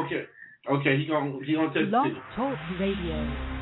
Okay, he gonna test Blog it. Talk Radio.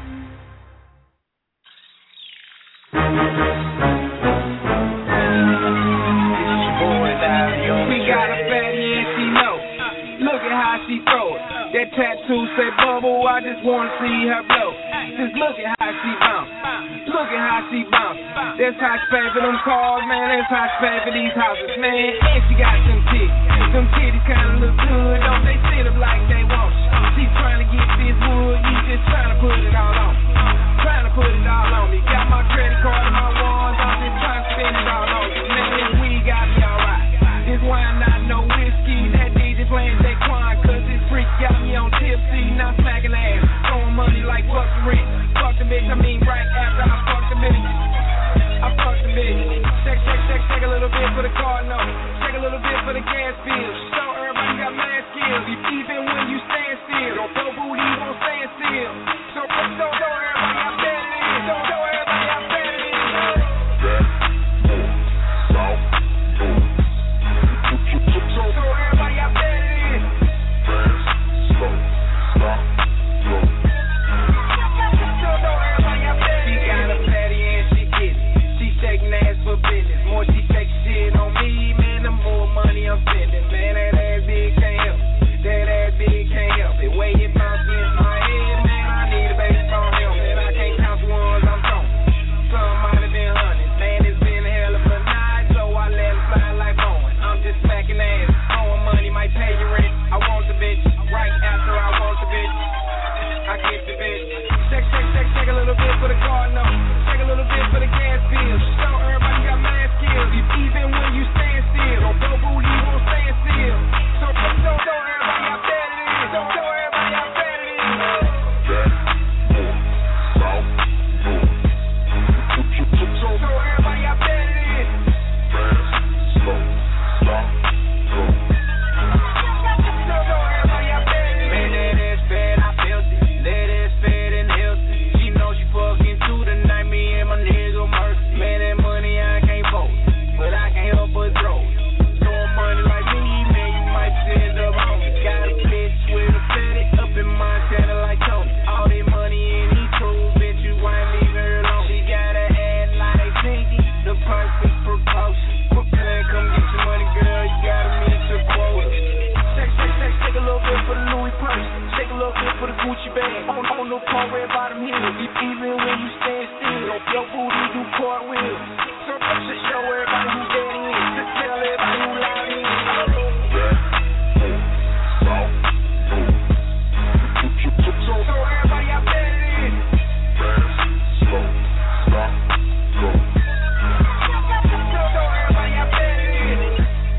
We got a fatty and she know. Look at how she throw it. That tattoo say bubble, I just wanna see her blow. Just look at how she bounce. Look at how she bounce. That's how she pay for them cars, man. That's how she pay for these houses, man. And she got them titties. Them titties kinda look good, don't they sit up like they want? She trying to get this wood, you just trying to put it all on. Trying to put it all on me. Got my credit card and my ones, I'm just trying to spend it all on me. Man, this weed got me alright. This wine not no whiskey. That DJ playing Daquan, cause this freak got me on tipsy. Not smacking ass, throwing money like fuck the rent. Fuck the bitch, I mean right after I fuck the bitch. I fuck the bitch. Check a little bit for the car note. Check a little bit for the gas bill. Show everybody got mad skills. Even when you stand still. Don't go booty, you won't stand still. So everybody how bad it is. Show everybody how bad it is. Show everybody how bad it is. She got a fatty and she get it. She shaking ass for business. More she take shit on me, man, the more money I'm spending. Man, that ass big can't help. That ass big can't help it. Way it bounce against my head, man, I need a baseball helmet. I can't count the ones I'm throwing. Some might have been hundreds. Man, it's been a hell of a night, so I let it fly like Bowen. I'm just smacking ass. Throwing money might pay your rent. I want the bitch. Right after I want the bitch, I get the bitch. Check a little bit for the car note. Check a little bit for the gas bill. Show everybody got mad skills. Even when you stand still. Don't go booty, you won't stand still. So everybody how bad it is. Show everybody how bad it is. Show everybody how bad it is. Man, that ass fat, I felt it. That ass fat and healthy. She know she fucking too tonight. Me and my nigga Murphy. Man, that money I can't post, but I can't help but throw it. Throwing money like me, man, you might send up on me. Got a bitch with a fatty up in Montana like Tony. All that money in these tools, bitch, you ain't leaving her alone. She got a ass like Pinky, the perfect proportion. Brooklyn, come get your money, girl, you gotta meet your quota. Take a little bit for the Louis purse. Take a little bit for the Gucci bag. On the car, red bottom heel. Even when you stand still, your booty do cartwheels. So show everybody who dead is. Just tell everybody who loud is. So everybody how bad it is. So everybody how bad it is.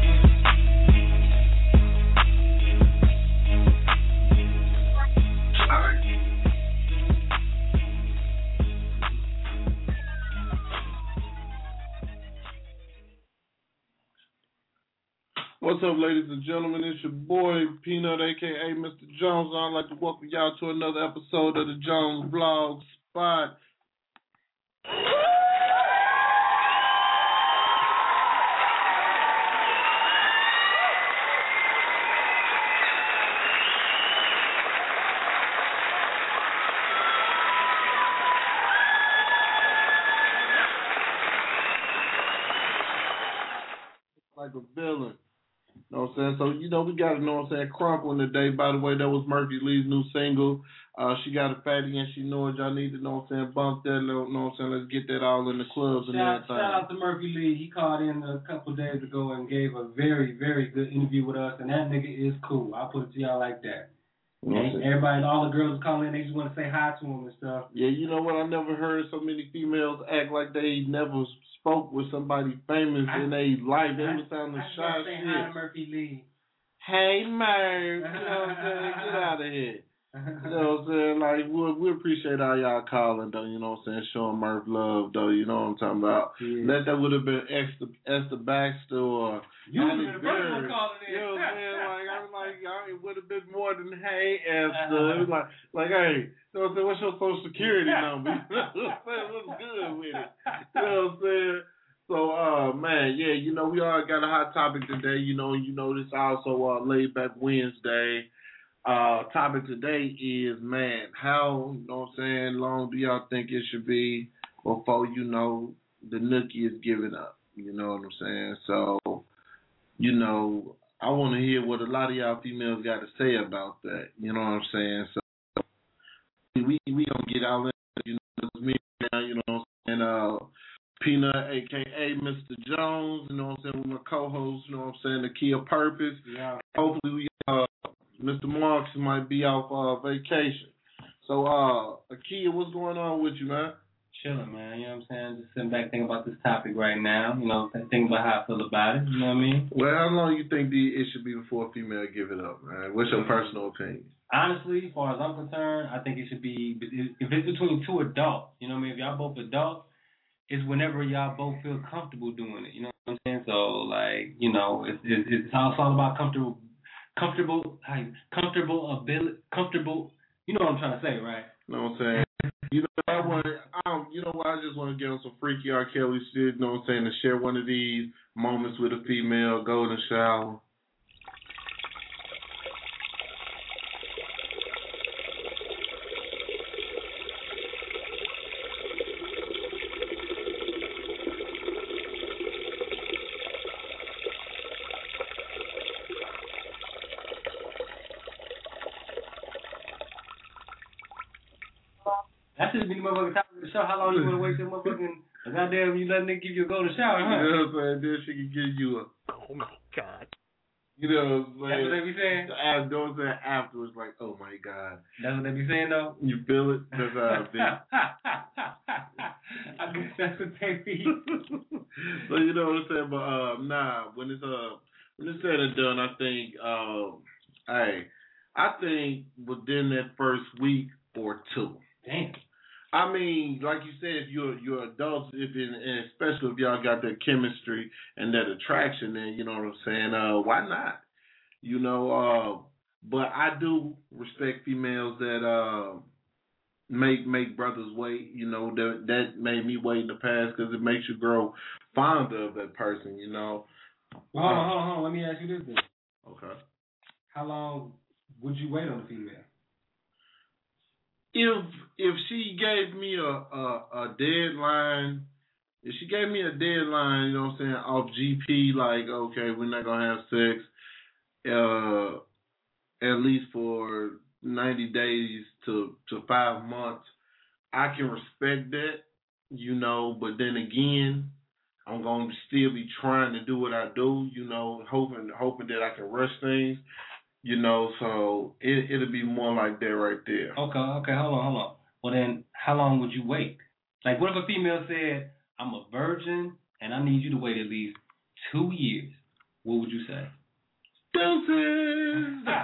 What's up, ladies and gentlemen? It's your boy Peanut, aka Mr. Jones. I'd like to welcome y'all to another episode of the Jones Vlog Spot. Like a villain. You know what I'm saying? So, we got, Crumpling today. By the way, that was Murphy Lee's new single. She got a fatty and she know it. Y'all need to, bump that, let's get that all in the clubs and everything. Shout out to Murphy Lee. He called in a couple of days ago and gave a very, very good interview with us, and that nigga is cool. I'll put it to y'all like that. Everybody, all the girls calling in, they just want to say hi to him and stuff. Yeah, you know what? I never heard so many females act like they never spoke with somebody famous in their life. They was sounding shy say shit. Hi to Murphy Lee. Hey, Murph. You know what I'm saying? Get out of here. You know what I'm saying? Like, we appreciate all y'all calling, though, you know what I'm saying? Showing Murph love, though, you know what I'm talking about? Yeah. That would have been Esther Baxter or You would have been the first one calling in. You know what I'm saying? It would have been more than, hey, Esther. It was like, hey, you know what I'm saying? What's your social security number? You know what I'm saying? What's good with it? You know what I'm saying? So, man, yeah, we all got a hot topic today. This also Laid Back Wednesday. Topic today is, man, how, you know what I'm saying, long do y'all think it should be before, you know, the nookie is giving up? You know what I'm saying? So, you know, I want to hear what a lot of y'all females got to say about that. You know what I'm saying? So, we going to get all in, you know, it's me now, you know what I'm saying? Peanut, a.k.a. Mr. Jones, you know what I'm saying, with my co-host, you know what I'm saying, Akia Purpose. Yeah. Hopefully we Mr. Marks might be off vacation. So, Akia, what's going on with you, man? Chilling, man. You know what I'm saying? Just sitting back thinking about this topic right now. You know, thinking about how I feel about it. You know what I mean? Well, how long you think it should be before a female give it up, man? What's your personal opinion? Honestly, as far as I'm concerned, I think it should be, if it's between two adults, you know what I mean? If y'all both adults, it's whenever y'all both feel comfortable doing it. You know what I'm saying? So, like, you know, it's all about comfortable, you know what I'm trying to say, right? You know what I'm saying? You know, I just want to get on some freaky R. Kelly shit, you know what I'm saying, to share one of these moments with a female, go in the shower. That should be the motherfucking topic of the show. How long you want to wait till motherfucking goddamn you let nigga give you a golden shower, huh? You know what I'm saying? Then she can give you a, oh my God. You know what I'm saying? That's what they be saying? Don't say afterwards, like, oh my God. That's what they be saying, though? You feel it? That's how I feel. I guess that's what they be. So, you know what I'm saying? But, nah, when it's said and done, I think, I think within that first week or two. Damn. I mean, like you said, if you're adults, and especially if y'all got that chemistry and that attraction, then you know what I'm saying. Why not? You know, but I do respect females that make brothers wait. You know, that made me wait in the past because it makes you grow fonder of that person. You know. Hold on. Let me ask you this then. Okay. How long would you wait on a female? If she gave me a deadline, if she gave me a deadline, you know what I'm saying, off GP, like, okay, we're not gonna have sex, at least for 90 days to 5 months, I can respect that, you know. But then again, I'm gonna still be trying to do what I do, you know, hoping that I can rush things. You know, so it'll be more like that right there. Okay, hold on. Well then, how long would you wait? Like, what if a female said, I'm a virgin and I need you to wait at least 2 years? What would you say? Deuces!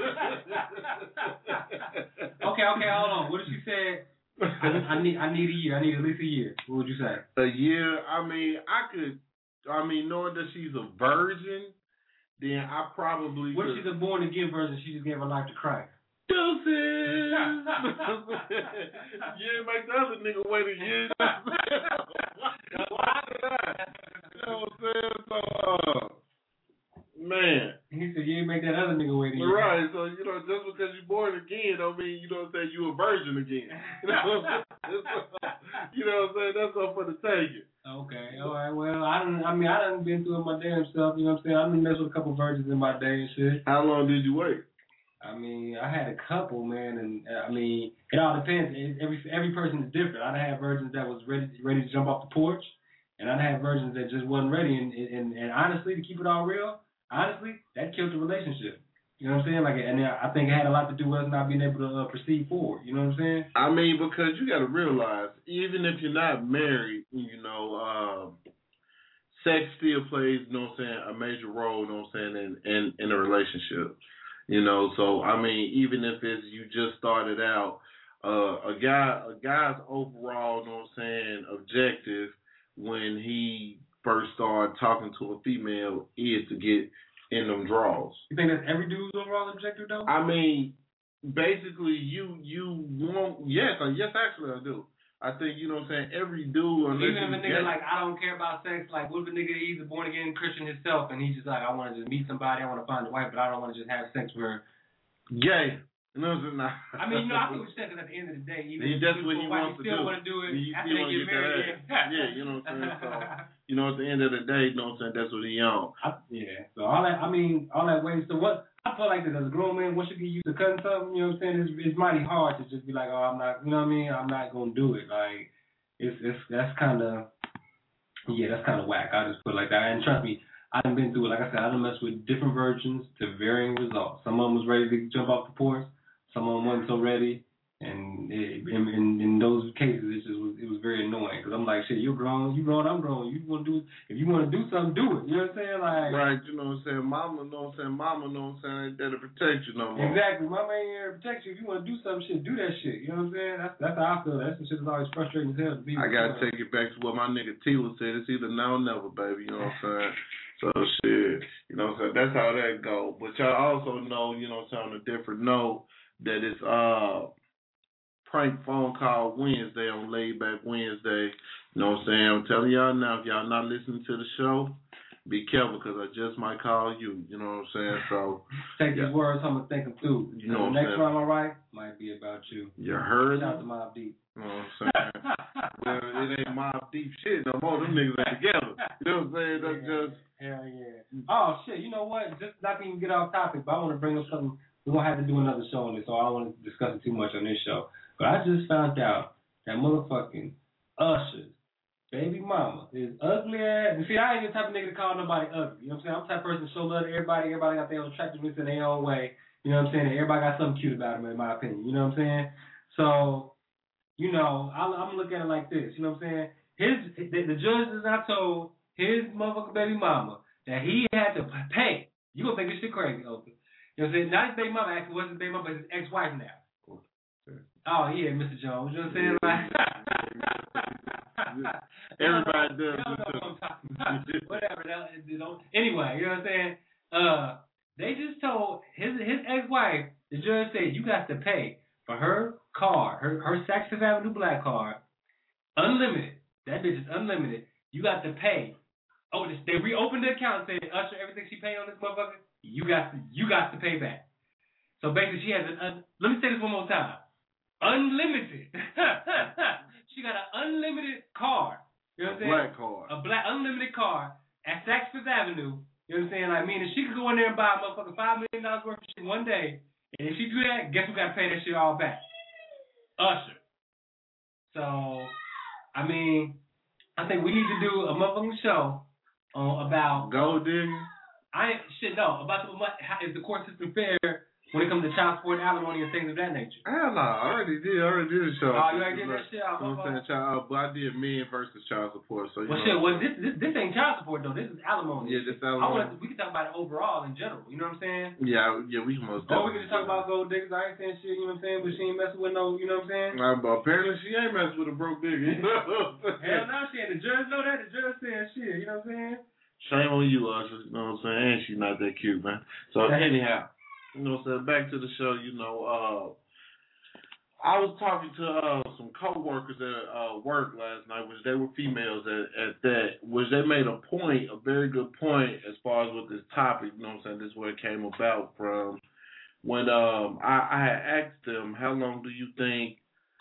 Okay, hold on. What if she said, I need a year. I need at least a year. What would you say? A year? I mean, knowing that she's a virgin, then I probably what if she's a born again virgin? She just gave her life to Christ. Deuces! You ain't make the other nigga wait a year. Why did I? You know what I'm saying? So, man. He said you ain't make that other nigga wait a year. Right, so, you know, just because you're born again don't mean, you know what I'm saying, you a virgin again. You know what I'm saying? You know what I'm saying? That's all for the taking. Okay, all right. Well, I done been through it my damn self. You know what I'm saying? I done messed with a couple virgins in my day and shit. How long did you wait? I mean, I had a couple, man, and I mean, it all depends. Every person is different. I had virgins that was ready to jump off the porch, and I had virgins that just wasn't ready. And honestly, to keep it all real, that killed the relationship. You know what I'm saying? Like, and I think it had a lot to do with us not being able to proceed forward. You know what I'm saying? I mean, because you got to realize, even if you're not married, you know, sex still plays, you know what I'm saying, a major role, you know what I'm saying, in a relationship. You know, so I mean, even if it's you just started out, a guy's overall, you know what I'm saying, objective when he first started talking to a female is to get in them draws. You think that's every dude's overall objective, though? I mean, basically, you want, yes, actually I do. I think, you know what I'm saying, every dude, unless even if a nigga like, I don't care about sex, like, what if a nigga he's a born again Christian himself and he's just like, I want to just meet somebody, I want to find a wife, but I don't want to just have sex with her Gay. No, it's not. I mean, I think we're saying at the end of the day, even that's what he wants to do. Want to do it you after they get married. Yeah, you know what I'm saying? So, at the end of the day, you know what I'm saying? That's what he on. So all that weight. So what? I feel like that as a grown man, once you get used to cutting something, you know what I'm saying? It's mighty hard to just be like, oh, I'm not, you know what I mean? I'm not gonna do it. Like, that's kind of whack. I just put it like that. And trust me, I've been through it. Like I said, I done messed with different versions to varying results. Some of them was ready to jump off the porch. Some of them wasn't so ready, and in those cases, it was very annoying because I'm like, shit, you're grown, I'm grown. If you want to do something, do it. You know what I'm saying? Like, right, you know what I'm saying? Mama, know what I'm saying? Mama, know what I'm saying? Ain't there to protect you no more. Exactly, mama ain't here to protect you. If you want to do something, shit, do that shit. You know what I'm saying? That's how I feel. That shit is always frustrating as hell to be. I gotta take it back to what my nigga Tila said. It's either now or never, baby. You know what I'm saying? So shit, you know what I'm saying? That's how that go. But y'all also know, you know what I'm saying, on a different note, that it's prank phone call Wednesday on Laid Back Wednesday. You know what I'm saying? I'm telling y'all now, if y'all not listening to the show, be careful because I just might call you. You know what I'm saying? So take these words, I'm gonna think them through. You know what I'm saying? Next time I write might be about you. You heard? Shout out to Mobb Deep. You know what I'm saying? Well, it ain't Mobb Deep shit no more. Them niggas ain't together. You know what I'm saying? That's just hell yeah. Oh shit! You know what? Just not to even get off topic, but I want to bring up something. We're going to have to do another show on this, so I don't want to discuss it too much on this show. But I just found out that motherfucking Usher's baby mama is ugly ass. And see, I ain't the type of nigga to call nobody ugly. You know what I'm saying? I'm the type of person to show love to everybody. Everybody got their own attractiveness in their own way. You know what I'm saying? And everybody got something cute about them, in my opinion. You know what I'm saying? So, you know, I'm looking at it like this. You know what I'm saying? The judge is not told his motherfucking baby mama that he had to pay. You gonna think this shit crazy, Oprah. You know what I'm saying? Not his baby mama actually wasn't his baby mama, but his ex-wife now. Oh, yeah, Mr. Jones. You know what I'm saying? Like, everybody does. Know what I'm talking about. Whatever. Anyway, you know what I'm saying? They just told his ex-wife, the judge said, you got to pay for her car, her Saks Fifth Avenue black card, unlimited. That bitch is unlimited. You got to pay. Oh, they reopened the account and said, Usher, everything she paid on this motherfucker, you got to pay back. So basically, she has let me say this one more time. Unlimited. She got an unlimited car. You know what I'm saying? Black card. A black unlimited car at Saks Fifth Avenue. You know what I'm saying? Like, meaning she could go in there and buy a motherfucking $5 million worth of shit one day. And if she do that, guess who got to pay that shit all back? Usher. So, I mean, I think we need to do a motherfucking show about gold digging. About is the court system fair when it comes to child support, alimony, and things of that nature. Hell no, I already did a show. Oh, you already did that shit? I'm saying but I did men versus child support. So this ain't child support though. This is alimony. Yeah, this alimony. We can talk about it overall in general. You know what I'm saying? Yeah, we can most definitely. Or we can just talk about gold diggers. I ain't saying shit. You know what I'm saying? But she ain't messing with no. You know what I'm saying? But apparently she ain't messing with a broke digger. Hell no, she ain't. The judge know that. The judge said shit. You know what I'm saying? Shame on you, Usher. You know what I'm saying? And she's not that cute, man. So anyhow. You know what I'm saying? Back to the show, you know, I was talking to some co-workers at work last night, which they were females at that, which they made a very good point as far as with this topic, you know what I'm saying? This is where it came about from. When I had asked them, how long do you think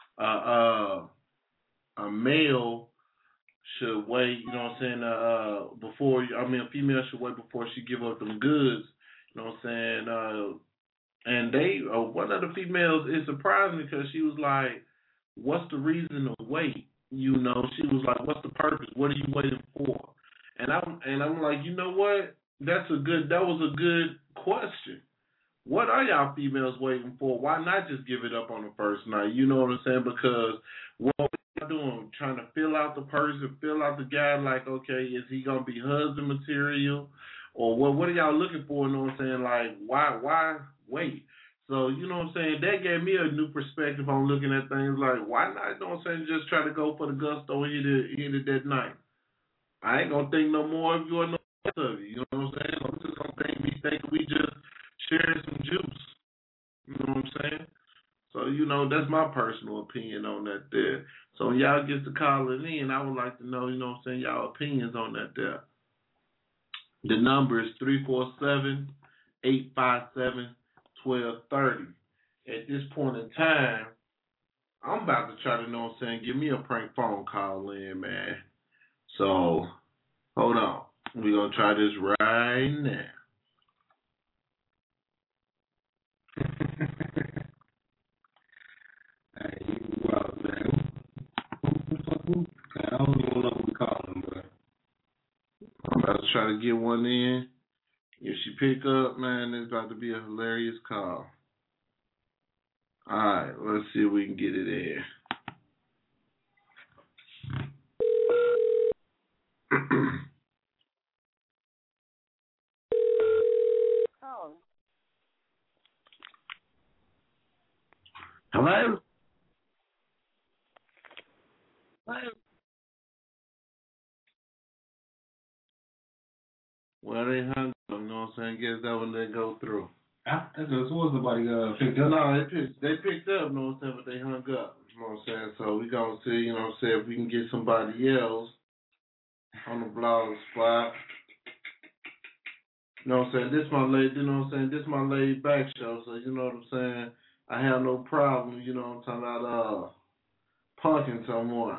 a male should wait, you know what I'm saying, a female should wait before she give up them goods. You know what I'm saying? And one of the females, it surprised me because she was like, what's the reason to wait? You know, she was like, what's the purpose? What are you waiting for? And I'm like, you know what? That was a good question. What are y'all females waiting for? Why not just give it up on the first night? You know what I'm saying? Because what are y'all doing? Trying to fill out the person, fill out the guy, like, okay, is he going to be husband material? Or what are y'all looking for? You know what I'm saying? Like, why wait? So, you know what I'm saying? That gave me a new perspective on looking at things like, why not, you know what I'm saying, just try to go for the gusto and hit it that night? I ain't going to think no more of you or no less of you. You know what I'm saying? I'm just going to be thinking we just sharing some juice. You know what I'm saying? So, you know, that's my personal opinion on that there. So when y'all get to calling in, I would like to know, you know what I'm saying, y'all opinions on that there. The number is 347-857-2292. 12:30. At this point in time, I'm about to try to, give me a prank phone call in, man. So, hold on. We're going to try this right now. Hey, well, man. Who? I don't even know who we call him, but I'm about to try to get one in. If she pick up, man, it's about to be a hilarious call. All right, let's see if we can get it in. Oh. Hello? Hello? Well, they hung up, you know what I'm saying? Guess that one didn't go through. that's good. So was nobody picked up? No, they picked up, you know what I'm saying, but they hung up. You know what I'm saying? So we gonna see, you know what I'm saying, if we can get somebody else on the blog spot. You know what I'm saying? This my lady, you know what I'm saying? This my laid back show, so you know what I'm saying? I have no problem, you know what I'm talking about, punking someone.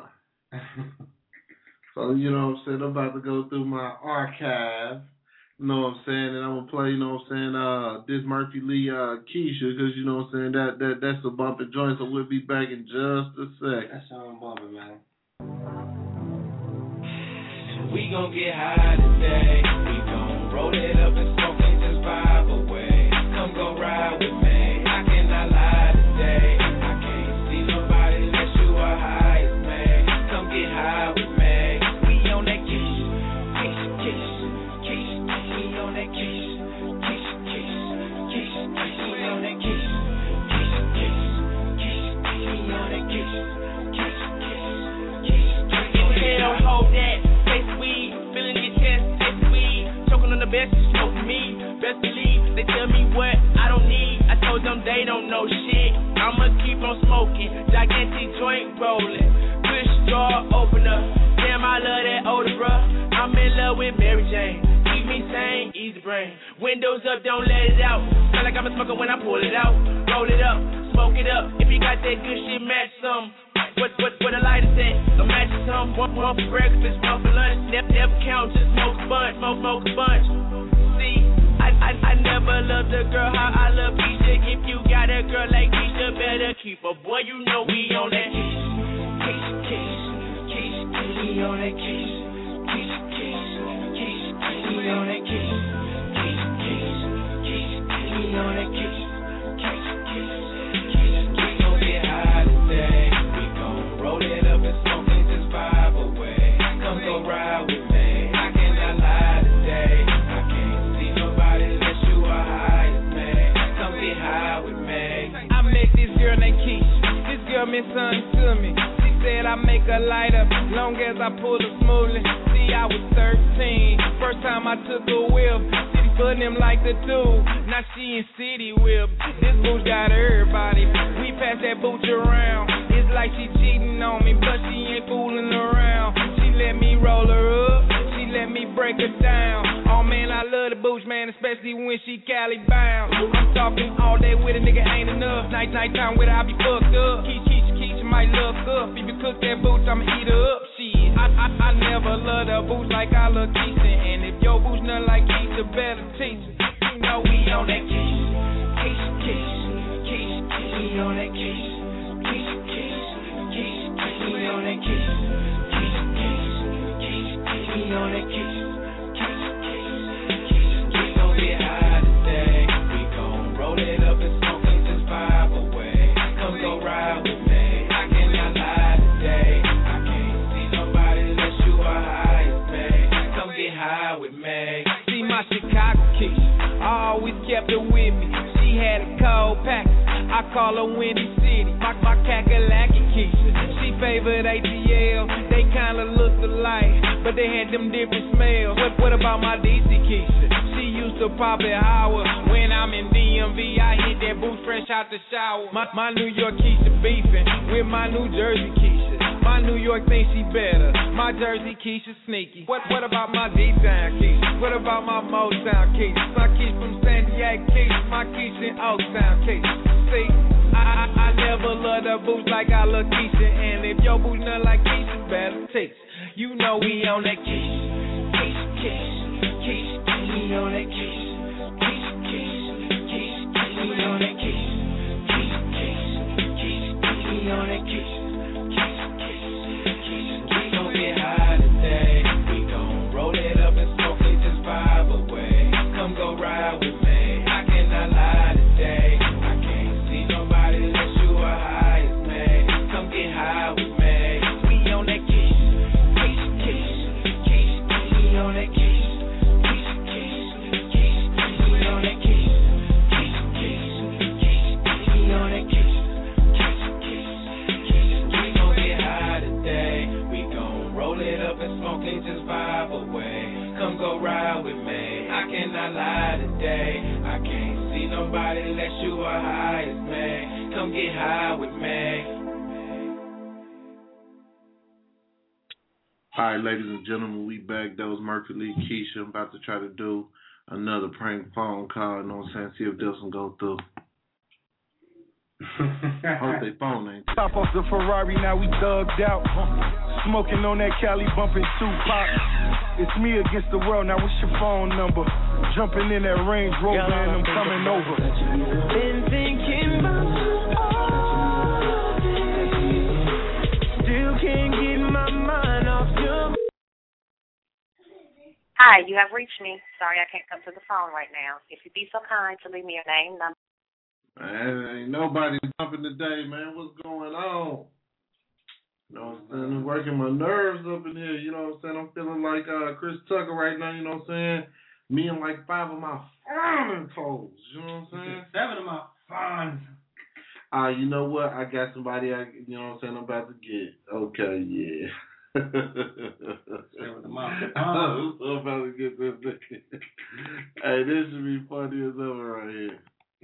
So, you know what I'm saying? I'm about to go through my archive, you know what I'm saying? And I'm going to play, you know what I'm saying, this Murphy Lee Keisha, because, you know what I'm saying, that's a bumping joint, so we'll be back in just a second. That's Sean bumping, man. We gon' get high today. We gon' roll it up and smoke it, just vibe away. Come go ride with me. I cannot lie today. I can't see nobody unless you are highest, man. Come get high with me. We on that kiss, kiss, kiss, kiss. We on that kiss, kiss, kiss, kiss. We on that kiss, kiss, kiss, kiss. We on that kiss, kiss, kiss, kiss. Hell, hold that. Feeling your chest, taste weed. Choking on the best, you smoke me. Best believe, they tell me what I don't need. I told them they don't know shit. I'ma keep on smoking. Gigantic joint rolling. Push jaw opener. Damn, I love that older bruh. I'm in love with Mary Jane. Keep me sane, easy brain. Windows up, don't let it out. Feel like I'm a smoker when I pull it out. Roll it up, smoke it up. If you got that good shit, match some. What a lighter set? Imagine some, one for breakfast, one for lunch. Never count, just smoke a bunch, smoke a bunch. See, I never loved a girl how I love Keisha. If you got a girl like Keisha, better keep her. Boy, you know we on that kiss, kiss, kiss, kiss, kiss. We on that kiss, kiss, kiss, kiss, kiss. We on that kiss, kiss, kiss, kiss, kiss. We on that kiss, kiss, kiss, kiss. We gon' get high today. Roll it up and smoke it, just vibe away. Come go ride with me. I cannot lie today. I can't see nobody unless you are highest, man. Come get high with me. I met this girl named Keisha. This girl meant something to me. She said I make her light up, long as I pull her smoothly. See, I was 13. First time I took a whip. City for them like the two. Now she in City Whip. This booch got everybody. We pass that booch around. It's like she cheating on me, but she ain't fooling around. She let me roll her up, she let me break her down. Oh man, I love the booch, man, especially when she Cali bound. I'm talking all day with a nigga, ain't enough. Nighttime with her, I be fucked up. Keisha might look up. If you cook that booch, I'ma eat her up. Shit, I never loved a booch like I love Keisha. And if your booch nothing like Keisha, better teach her. You know we on that kiss, kiss, kiss, kiss, kiss. We on that kiss, kiss, kiss. We on that kiss, kiss, kiss, kiss, kiss. We on that kiss, kiss, kiss, kiss. We gon' get high today. We gon' roll it up and smoke it, just vibe away. Come go ride with me. I cannot lie today. I can't see nobody unless you are highest, man. Come get high with me. See my Chicago Keisha, I always kept her with me. She had a cold pack. I call her Windy City, my Kakalaki Keisha. She favored ATL, they kinda looked alike, but they had them different smells. What about my DC Keisha? She used to pop at Howard. When I'm in DMV, I hit that booth fresh out the shower. My New York Keisha beefing with my New Jersey Keisha. My New York thinks she better. My Jersey Keisha sneaky. What about my D-Town Keisha? What about my Motown Keisha? My Keisha from San Diego Keisha. My Keisha in Oaktown Keisha. See, I never loved her boots like I love Keisha. And if your boots nothing like Keisha, better teach. You know we on that Keisha. Keisha, Keisha, Keisha, Keisha. We on that Keisha. Keisha, Keisha, Keisha, Keisha. We on that Keisha. Keisha, Keisha, Keisha, Keisha. We on that Keisha. Keisha, Keisha, Keisha. We gon' get high today. We gon' roll it up and smoke it, just vibe away. Come go ride with me. I cannot lie today. I can't see nobody unless you are high as me. Come get high with me. We on that Keisha. Keisha, Keisha, Keisha, Keisha. We on that Keisha. Keisha, Keisha, Keisha, Keisha. We on that Keisha. Keisha, Keisha, Keisha, Keisha. We on that Keisha. Keisha, Keisha, Keisha. We gon' get high today. We gon' roll it up and smoke it, just vibe away. Come go ride with me. I cannot lie today. I can't see nobody unless you are high as me. Come get high with me. All right, ladies and gentlemen, we back. That was Murphy Lee Keisha. I'm about to try to do another prank phone call. You know what I'm saying? See if this one go through. Hope they phone ain't. Top off the Ferrari, now we thugged out. Smoking on that Cali, bumping Tupac. It's me against the world, now what's your phone number? Jumping in that Range Rover and I'm coming over. Been thinking about all day. Still can't get my mind off you. Hi, you have reached me. Sorry I can't come to the phone right now. If you'd be so kind to leave me your name, number. Man, ain't nobody jumping today, man. What's going on? You know what I'm saying? I'm working my nerves up in here. You know what I'm saying? I'm feeling like Chris Tucker right now. You know what I'm saying? Me and like 5 of my fine toes. You know what I'm saying? 7 of my fine. You know what? I got somebody. You know what I'm saying? I'm about to get. Okay, yeah. 7 of my fine. I'm about to get this thing. Hey, this should be funny as ever right here.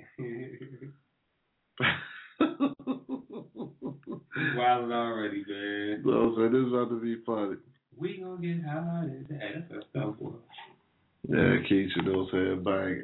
Wild already, man. So this is about to be funny. We gonna get high today. That's a stuff for us. Yeah, Keisha, you know what I'm saying? Bang.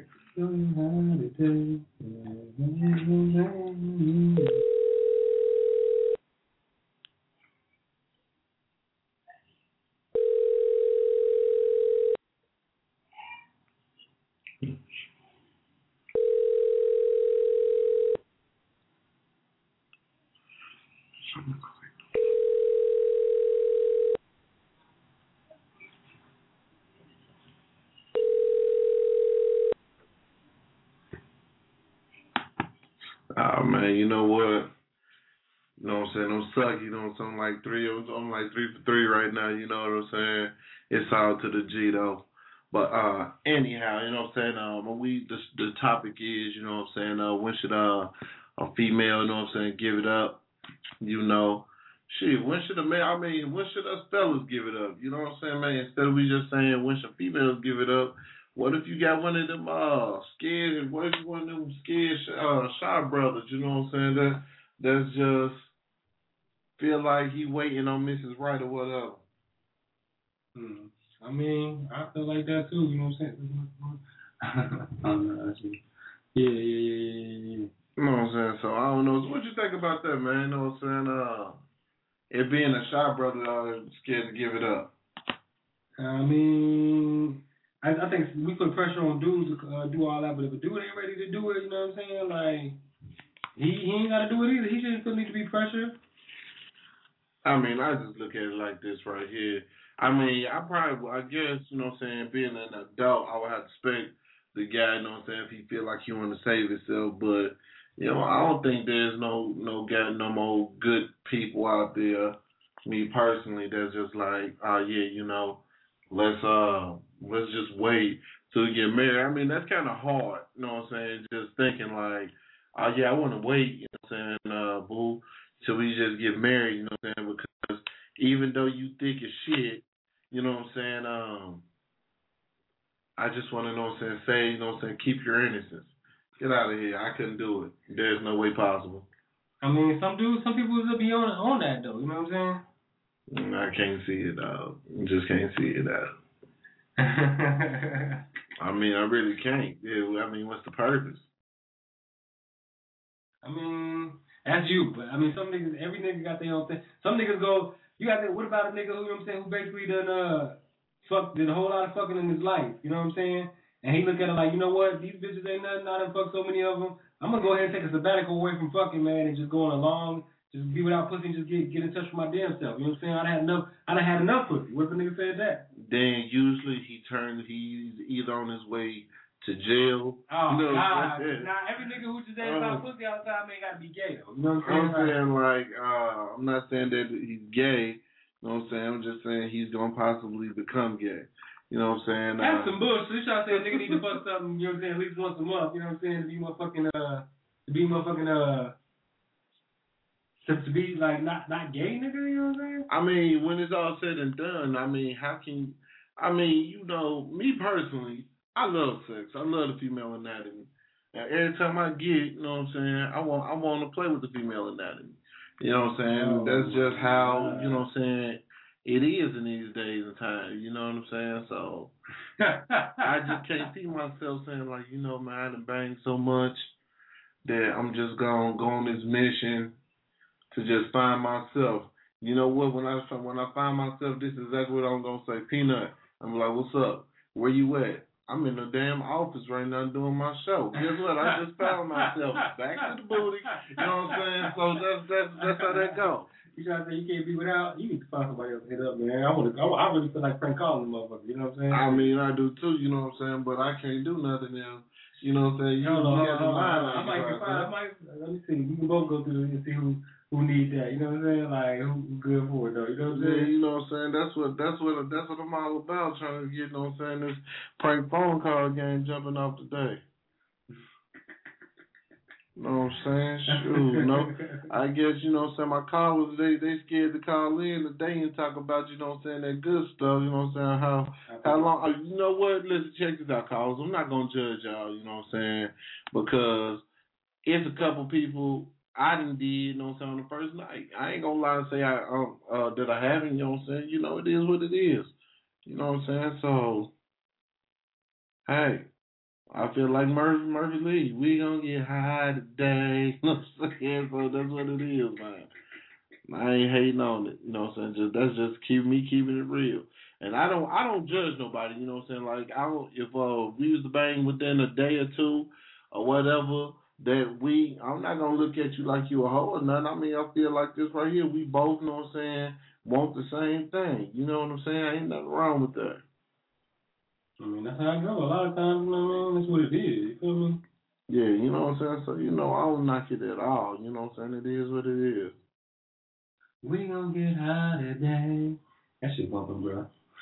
Oh man, you know what? You know what I'm saying? I'm sucky, you know what I'm saying? I'm like 3 for 3 right now, you know what I'm saying? It's all to the G though. But anyhow, you know what I'm saying? The topic is, you know what I'm saying, when should a female, you know what I'm saying, give it up? You know. Shit, when should when should us fellas give it up? You know what I'm saying, man? Instead of we just saying when should females give it up, what if you got one of them scared, what if you one of them scared shy brothers, you know what I'm saying, that's just feel like he waiting on Mrs. Right or whatever. I mean, I feel like that too, you know what I'm saying? Yeah. You know what I'm saying? So I don't know. So what you think about that, man? You know what I'm saying? It being a shy brother scared to give it up. I mean, I think we put pressure on dudes to do all that, but if a dude ain't ready to do it, you know what I'm saying? Like, he ain't got to do it either. He shouldn't feel need to be pressured. I mean, I just look at it like this right here. I mean, I guess, you know what I'm saying, being an adult, I would have to expect the guy, you know what I'm saying, if he feel like he want to save himself, but, you know, I don't think there's no more good people out there, me personally, that's just like, yeah, you know, let's just wait till we get married. I mean, that's kind of hard, you know what I'm saying, just thinking like, yeah, I want to wait, you know what I'm saying, boo, till we just get married, you know what I'm saying, because even though you thick as shit, you know what I'm saying, I just want to, know what I'm saying, say, you know what I'm saying, keep your innocence. Get out of here. I couldn't do it. There's no way possible. I mean, some people will be on that, though. You know what I'm saying? I can't see it, dog. Just can't see it, dog. I mean, I really can't. Yeah, I mean, what's the purpose? I mean, that's you, but I mean, some niggas, every nigga got their own thing. Some niggas go, you got to, what about a nigga who, you know what I'm saying, who basically did a whole lot of fucking in his life, you know what I'm saying? And he look at it like, you know what, these bitches ain't nothing, I done fucked so many of them. I'm gonna go ahead and take a sabbatical away from fucking, man, and just going along, just be without pussy and just get in touch with my damn self. You know what I'm saying? I done had enough pussy. What if a nigga said that? Then usually he's either on his way to jail. Oh, you know, God. Nah, every nigga who just ain't about pussy all the time ain't gotta be gay, though. You know what I'm saying? I'm not saying that he's gay. You know what I'm saying? I'm just saying he's gonna possibly become gay. You know what I'm saying? That's some bullshit. You trying to say a nigga need to fuck something, you know what I'm saying, at least once a month, you know what I'm saying, to be like not gay, nigga, you know what I'm saying? I mean, when it's all said and done, I mean, you know, me personally, I love sex. I love the female anatomy. Now, every time I get, you know what I'm saying, I want to play with the female anatomy. You know what I'm saying? That's just how, you know what I'm saying, it is in these days and times. You know what I'm saying? So I just can't see myself saying, like, you know, man, I done banged so much that I'm just going to go on this mission to just find myself. You know what? When I find myself, this is exactly what I'm going to say. Peanut, I'm like, what's up? Where you at? I'm in the damn office right now doing my show. Guess what? I just found myself back to the booty. You know what I'm saying? So that's how that goes. You trying to say you can't be without? You need to find somebody else to hit up, man. I really feel like Frank calling the motherfucker. You know what I'm saying? I mean, I do too. You know what I'm saying? But I can't do nothing else. You know what I'm saying? Hold on. Let me see. We can both go through this and see who needs that. You know what I'm saying? Like who's good for it though. You know what I'm saying? Yeah, you know what I'm saying? That's what I'm all about, trying to get, you know what I'm saying, this prank phone call game jumping off today. You know what I'm saying? Shoot, no. I guess, you know what I'm saying, my callers, they scared to call in today and talk about, you know what I'm saying, that good stuff, you know what I'm saying, how long, you know what, listen, check this out, callers. I'm not going to judge y'all, you know what I'm saying, because it's a couple people I done did, you know what I'm saying, on the first night. I ain't going to lie and say that I haven't, you know what I'm saying, you know, it is what it is. You know what I'm saying, so, hey. I feel like Murphy Lee. We gonna get high today. You know what I'm saying? So that's what it is, man. I ain't hating on it. You know what I'm saying? That's just keeping it real. And I don't judge nobody. You know what I'm saying? Like if we was to bang within a day or two or whatever, I'm not gonna look at you like you a hoe or nothing. I mean, I feel like this right here. We both, you know what I'm saying, want the same thing. You know what I'm saying? Ain't nothing wrong with that. I mean, that's how I go. A lot of times, you know what I mean? That's what it is. You feel me? Yeah, you know what I'm saying? So, you know, I don't knock it at all. You know what I'm saying? It is what it is. We gonna get high today. That shit bumping, bro.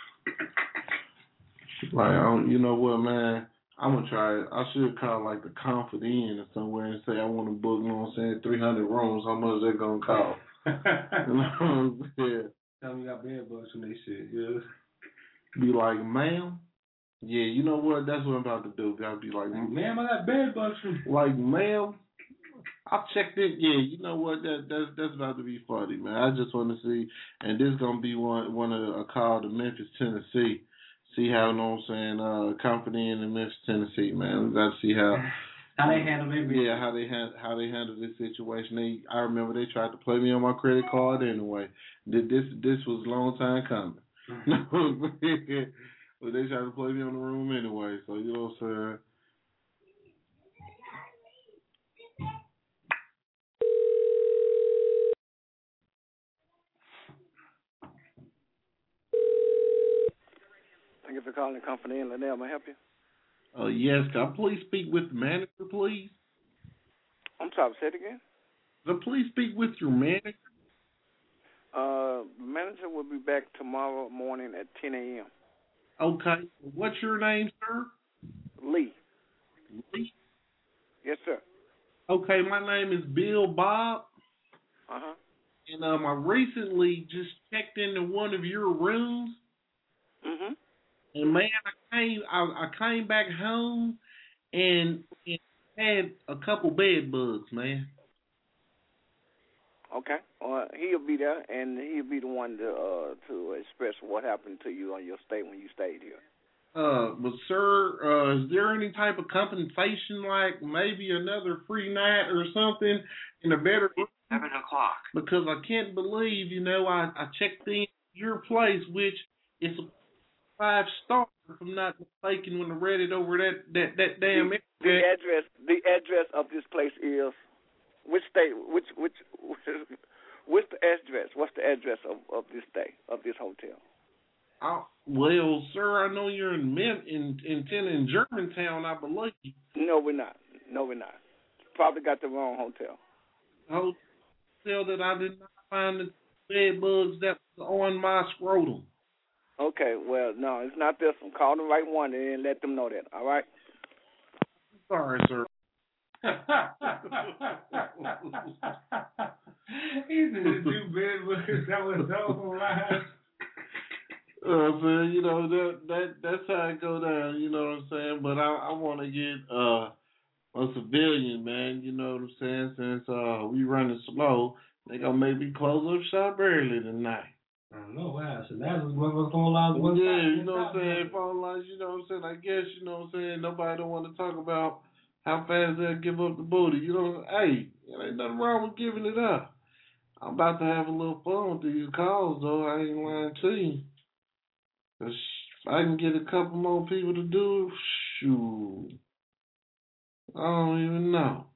Like, you know what, man? I'm gonna try it. I should call, like, the Comfort Inn or somewhere and say I want to book, you know what I'm saying, 300 rooms. How much they gonna cost? You know what I'm saying? Tell me you got bed bugs from they shit, yeah. Be like, ma'am? Yeah, you know what? That's what I'm about to do. Gotta be like, ma'am, I got bed bugs. Like, ma'am, I've checked it. Yeah, you know what? That's about to be funny, man. I just want to see, and this gonna be one of a call to Memphis, Tennessee. See how, you know what I'm saying, Comfort Inn in Memphis, Tennessee, man. We got to see how they handle it. Yeah, how they handle this situation. I remember they tried to play me on my credit card anyway. This was a long time coming. But they tried to play me on the room anyway, so you know what I'm saying. Thank you for calling the Comfort Inn. Linnell, may I help you? Yes, can I please speak with the manager, please? I'm sorry, say it again? Can I please speak with your manager? Manager will be back tomorrow morning at 10 a.m. Okay. What's your name, sir? Lee. Lee? Yes, sir. Okay, my name is Bill Bob. Uh-huh. And I recently just checked into one of your rooms. Mm-hmm. And man, I came back home and had a couple bed bugs, man. Okay. He'll be there, and he'll be the one to express what happened to you on your stay when you stayed here. But sir, is there any type of compensation, like maybe another free night or something in a better room? 7 o'clock. Because I can't believe, I checked in your place, which is a 5-star, if I'm not mistaken, when I read it over that damn. The address of this place is which state? What's the address? What's the address of this hotel? Well, sir, I know you're in Germantown, I believe. No, we're not. Probably got the wrong hotel. Hotel that I did not find the bed bugs that was on my scrotum. Okay, well, no, it's not this one. Call the right one and let them know that, all right? Sorry, sir. He's in the two bed bugs. That was so right. So, that's how it go down, you know what I'm saying? But I want to get a civilian, man, you know what I'm saying? Since we running slow, they gonna make me close up shop early tonight. I don't know, wow. So that's what phone lines was. Yeah, you know what I'm saying? Phone lines, you know what I'm saying? I guess, you know what I'm saying? Nobody don't want to talk about how fast they'll give up the booty. You know, hey, there ain't nothing wrong with giving it up. I'm about to have a little fun with these calls, though. I ain't lying to you. If I can get a couple more people to do it, shoot, I don't even know.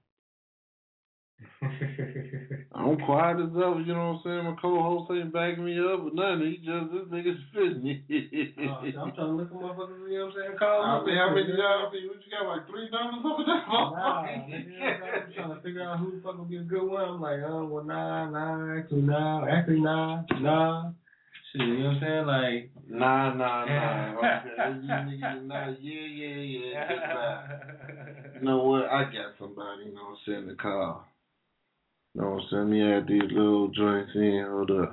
I'm quiet as ever, you know what I'm saying? My co-host ain't backing me up or nothing. This nigga's fitting me. I'm trying to look at motherfuckers, you know what I'm saying? Call what you got, like 3 numbers over there? Nah, nigga, I'm trying to figure out who the fuck will be a good one. I'm like, 9, actually 9, actually 9, nah. Shit, you know what I'm saying? Like, nah. Okay, you niggas, nah, yeah. You know what? I got somebody, you know what I'm saying, to call. You know what I'm saying? Let me add these little joints in. Hold up.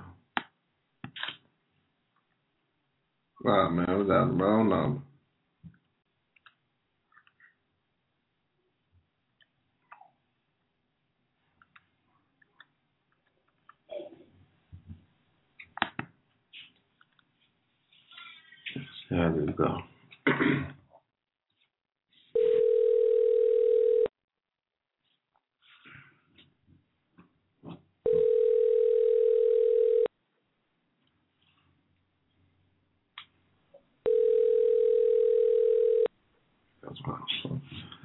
Wow, man, I was out the wrong number. How did it go? That's what I'm saying.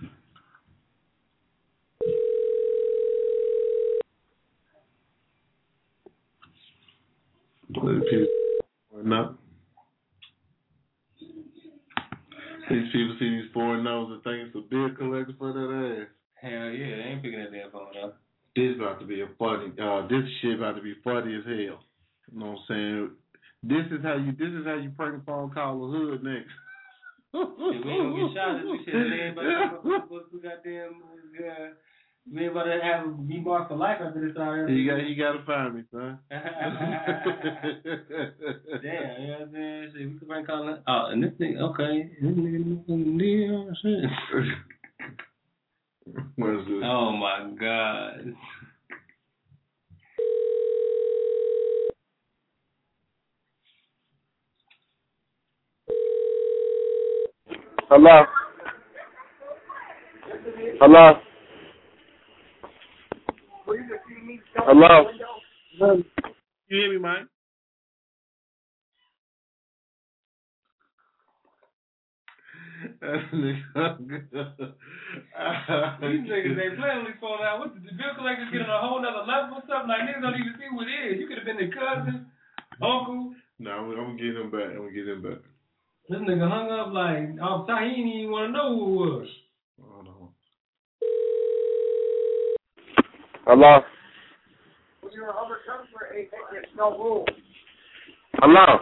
These people see these foreign noses and think it's a bill collector for that ass. Hell yeah, they ain't picking that damn phone up. This about to be this shit about to be funny as hell. You know what I'm saying? This is how you prank phone call a hood next. Shit, we ain't gonna get shot at. We said we goddamn we ain't about to have be marked for life after this already. You gotta find me, son. Damn, you know what I'm saying? Shit, we could prank call it. Oh, and this thing, okay. This nigga, shit. What is this? Oh my God. Hello? Hello? Hello? You hear me, Mike? These niggas ain't playing on these phone now. What the bill collectors get on a whole nother level or something? Like, niggas don't even see what it is. You could have been their cousin, uncle. No, I'm gonna get him back. This nigga hung up like off top. He didn't even want to know who it was. Hold on. Hello? When you're undercover for a it's no rule. Hello?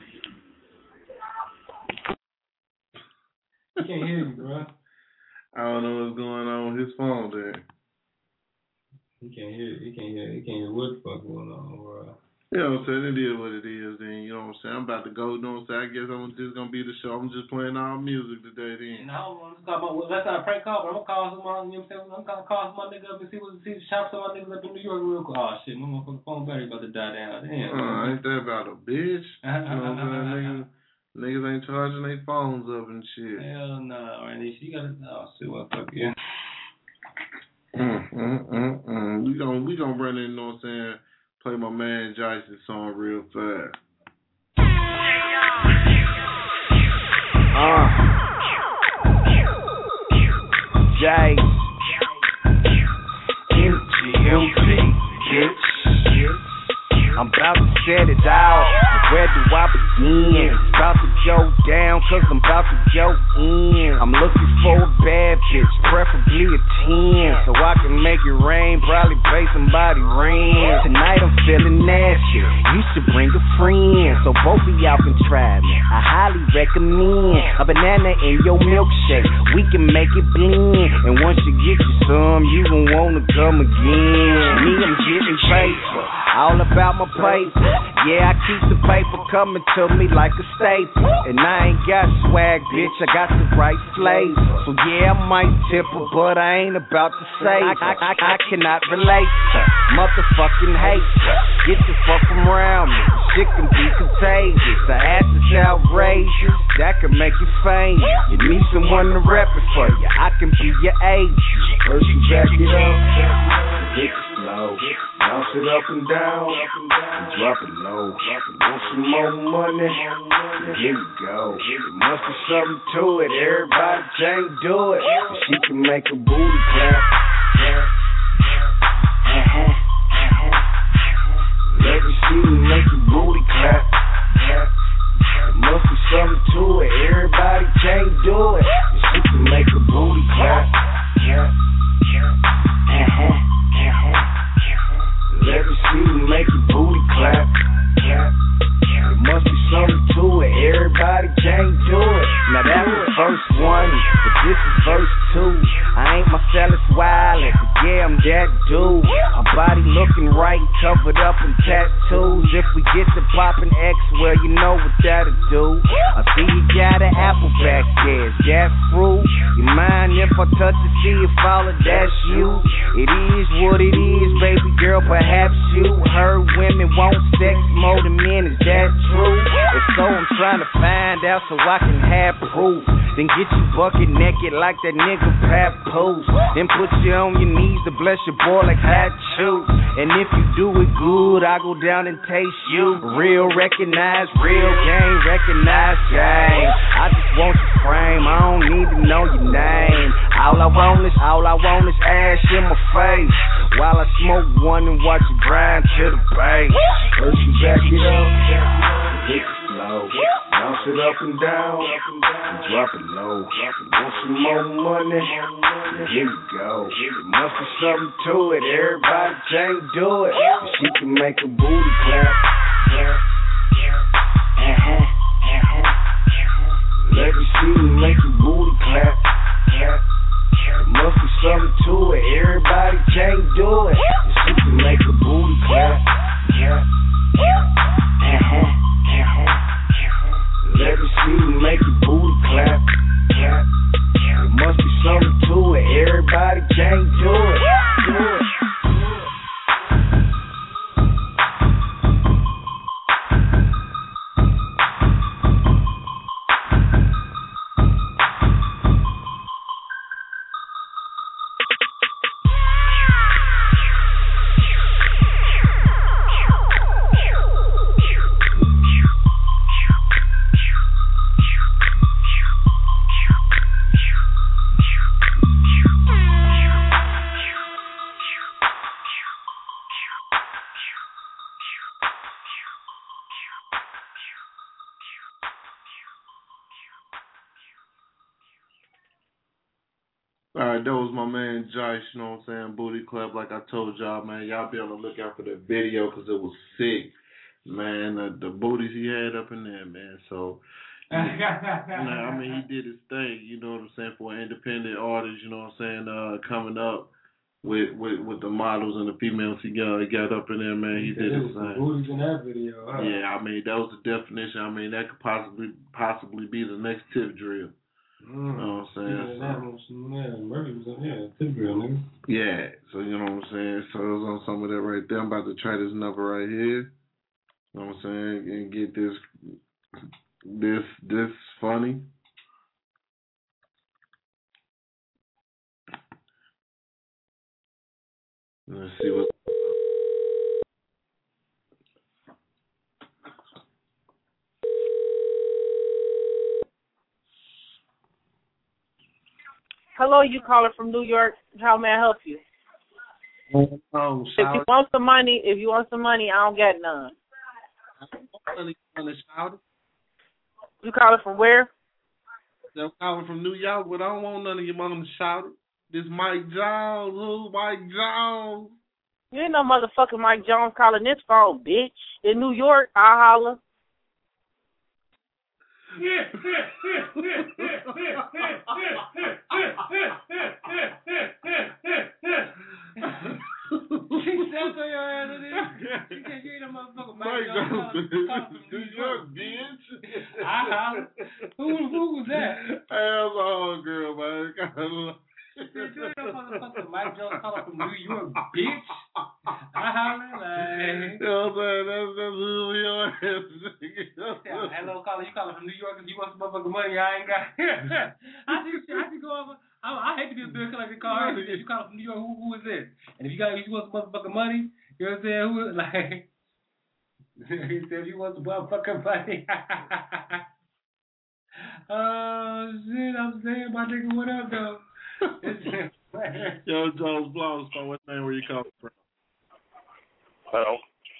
He can't hear you, bro. I don't know what's going on with his phone there. He can't hear. He can't hear what the fuck going on, bro. You know what I'm saying? It is what it is then, you know what I'm saying? I'm about to go, you know what I'm saying? I guess this is going to be the show. I'm just playing all music today then. No, let's not a prank call, but I'm going to call some, you know what I'm saying? I'm going to call some nigga up and see shop some niggas up in New York real quick. Oh, shit, my motherfucking phone battery about to die down. Damn. Ain't that about a bitch? You know what I'm saying? Niggas ain't charging their phones up and shit. Hell no, Randy. She got to, oh, shit, what the fuck, yeah. We gonna run in, you know what I'm saying? Play my man Jason song real fast. Jay. MGMT, bitch. I'm about to set it out, but where do I begin? It's about to go down, cause I'm about to go in. I'm looking for a bad bitch, preferably a 10, so I can make it rain, probably pay somebody rent. Tonight I'm feeling nasty, you should bring a friend, so both of y'all can try me. I highly recommend a banana in your milkshake, we can make it blend. And once you get you some, you gon' wanna come again. Me, I'm getting paper, all about my paper. Yeah, I keep the paper coming to me like a staple. And I ain't got swag, bitch, I got the right flavor. So yeah, I might tip her, but I ain't about to save her. I cannot relate to motherfucking hate her. Get the fuck from around me, shit can be contagious. The ass is outrageous, that can make you famous. You need someone to rep it for you, I can be your agent. First you back it up, hit it slow, bounce it up and down, and drop it low. Want some more money? Here we go. There must be something to it, everybody can't do it. She can make a booty clap. Let me see you make your booty clap. There must be something to it, everybody can't do it. She can make a booty clap. Let me see you make your booty clap. There must be something to it, everybody can't do it. Now that was verse 1, but this is verse 2. I ain't Marcellus Wiley, but yeah, I'm that dude. My body looking right, covered up in tattoos. If we get to poppin' X, well, you know what that'll do. I see you got an apple back there, is that fruit? You mind if I touch it, see if all of that's you? It is what it is, baby girl, perhaps you heard women want sex more than men, is that true? If so, I'm trying to find out so I can have proof. Then get you bucket naked like that nigga Papoose. Then put you on your knees to bless your boy like hot juice. And if you do it good, I go down and taste you. Real recognize, real game, recognize game. I just want your frame, I don't need to know your name. All I want is ass in my face, while I smoke one and watch it grind to the base. First you back it up, hit it slow, bounce it up and down, and drop it low. Want some more money? Here we go. There must be something to it, everybody can't do it. She can make a booty clap. Let me see you make your booty clap. There must be something to it, everybody can't do it. She can make a booty clap. Let me see you make your booty clap. There must be something to it, everybody can't do it. Alright, that was my man Josh, you know what I'm saying, Booty Clap, like I told y'all, man, y'all be on the lookout for that video, because it was sick, man, the booties he had up in there, man, so, I mean, he did his thing, you know what I'm saying, for an independent artist, you know what I'm saying, coming up, with the models and the females he got up in there, man. He did his thing. Booties in that video. Huh? Yeah, I mean that was the definition. I mean that could possibly be the next tip drill. You know what I'm saying? Murray was in there. Tip drill, nigga. Yeah, so you know what I'm saying. So it was on some of that right there. I'm about to try this number right here. You know what I'm saying? And get this funny. Let's see what. Hello, you caller from New York. How may I help you? If you want some money, I don't get none. You calling from where? I'm calling from New York, but I don't want none of your mom to shout it. This Mike Jones. Who's Mike Jones? You ain't no motherfucking Mike Jones calling this phone, bitch. In New York, I'll holler. She stepped on your ass with it. She said you ain't no motherfucking Mike Jones calling from New York, bitch. I holler. Who was that? That was a whole girl, man. You ain't no motherfucking Mike Jones calling from New York, bitch. I holler like. You know what I'm saying? That's who we are. Hello, caller. You calling from New York and you want some motherfucking money? I ain't got. I should go over. I hate to be a bill collector car. You calling from New York? Who is this? And if you want some motherfucking money, you know what I'm saying? Who like? He said if you want some motherfucking money. Oh shit! I'm saying, my nigga, what up though? Yo, Jones Blog Spot, what name were you calling from? Hello.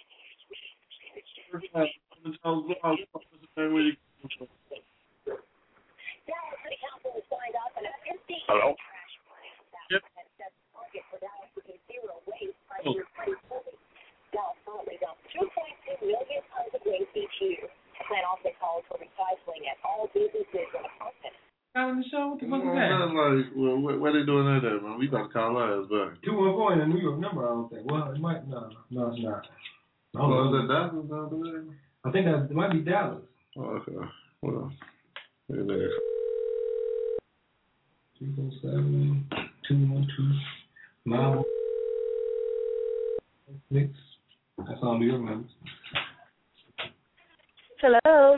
Jones Blog Spot, what's the name were you calling from? Hello. Yep. Oh. 2.2 million tons of waste each year. The plan also calls for recycling at all businesses and apartments. On the show? What the fuck is that? Like, where they doing that at, man? We about to call ours back. 214 in New York number, I don't think. Well, it might, no, it's not. Is that Dallas down there? I think it might be Dallas. Oh, okay. Well, here next. 247 212 916. That's all New York numbers. Hello.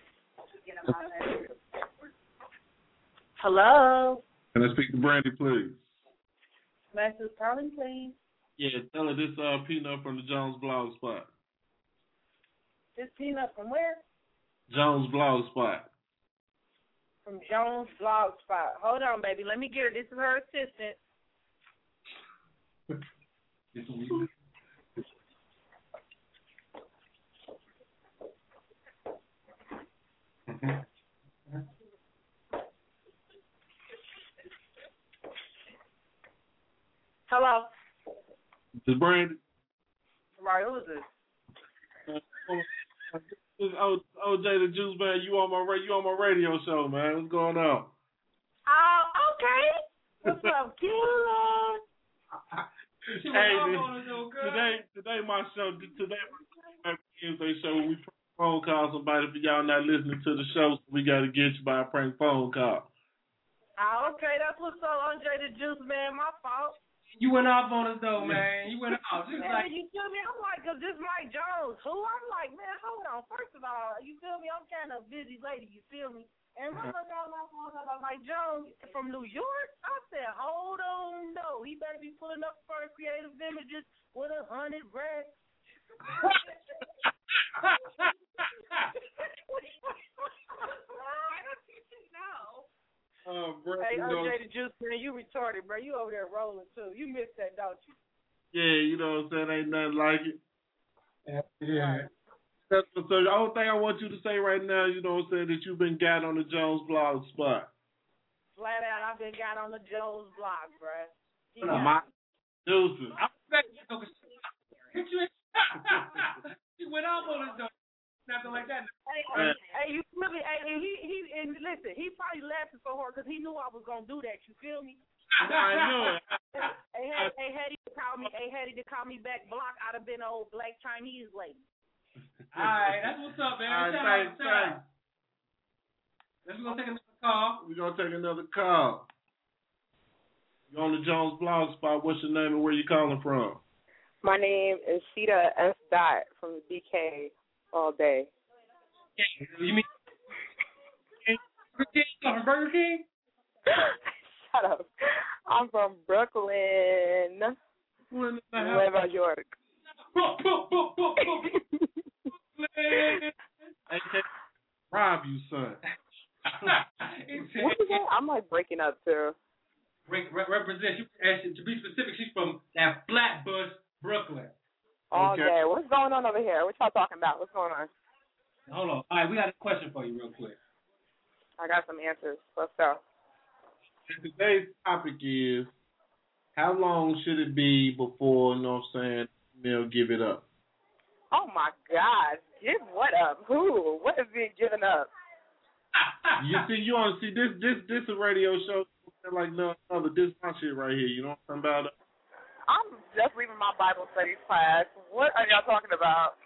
Hello. Can I speak to Brandy, please? Master's calling, please. Yeah, tell her this Peanut from the Jones Blog Spot. This Peanut from where? Jones Blog Spot. From Jones Blog Spot. Hold on, baby. Let me get her. This is her assistant. Hello. This is Brandy. Right, who is this? This is OJ the Juice Man. You on my radio show, man. What's going on? Oh, okay. What's up, killer? Hey, today my show. Today my Wednesday show. We prank phone call somebody for y'all not listening to the show. So we got to get you by a prank phone call. Oh, okay. That's what's up, OJ the Juice Man. My fault. You went off on us though, man. You went off. Just like you feel me? I'm like, cause this Mike Jones. Who? I'm like, man, hold on. First of all, you feel me? I'm kind of a busy lady. You feel me? And my Mike Jones from New York. I said, hold on, no. He better be pulling up first creative images with 100 racks. Hey, OJ the Juice Man, you retarded, bro. You over there rolling too. You missed that, don't you? Yeah, you know what I'm saying? Ain't nothing like it. yeah. So the only thing I want you to say right now, you know what I'm saying, that you've been got on the Jones Blog Spot. Flat out, I've been got on the Jones Blog, bro. My deuces. You went off on us though. Nothing like that. Hey, you feel me? Hey, he and listen, he probably laughing so hard because he knew I was gonna do that. You feel me? I knew it. Hey, to call me back block, I'd have been an old black Chinese lady. All right, that's what's up, man. All right, thanks. Let's go take another call. We're going to take another call. You're on the Jones Blog Spot. What's your name and where you calling from? My name is Sheeta S. Dot from BK all day. You mean Burger King? Shut up. I'm from Brooklyn, Nueva York. Rob you, son. What is that? I'm like breaking up too. Represent. To be specific, she's from that Flatbush, Brooklyn. All day. What's going on over here? What y'all talking about? What's going on? Hold on. All right, we got a question for you real quick. I got some answers. Let's go. Today's topic is, how long should it be before, you know what I'm saying, they'll give it up? Oh, my God. Give what up? Who? What is being given up? You want to see this a radio show like no other. This my shit right here. You know what I'm talking about? I'm just leaving my Bible studies class. What are y'all talking about?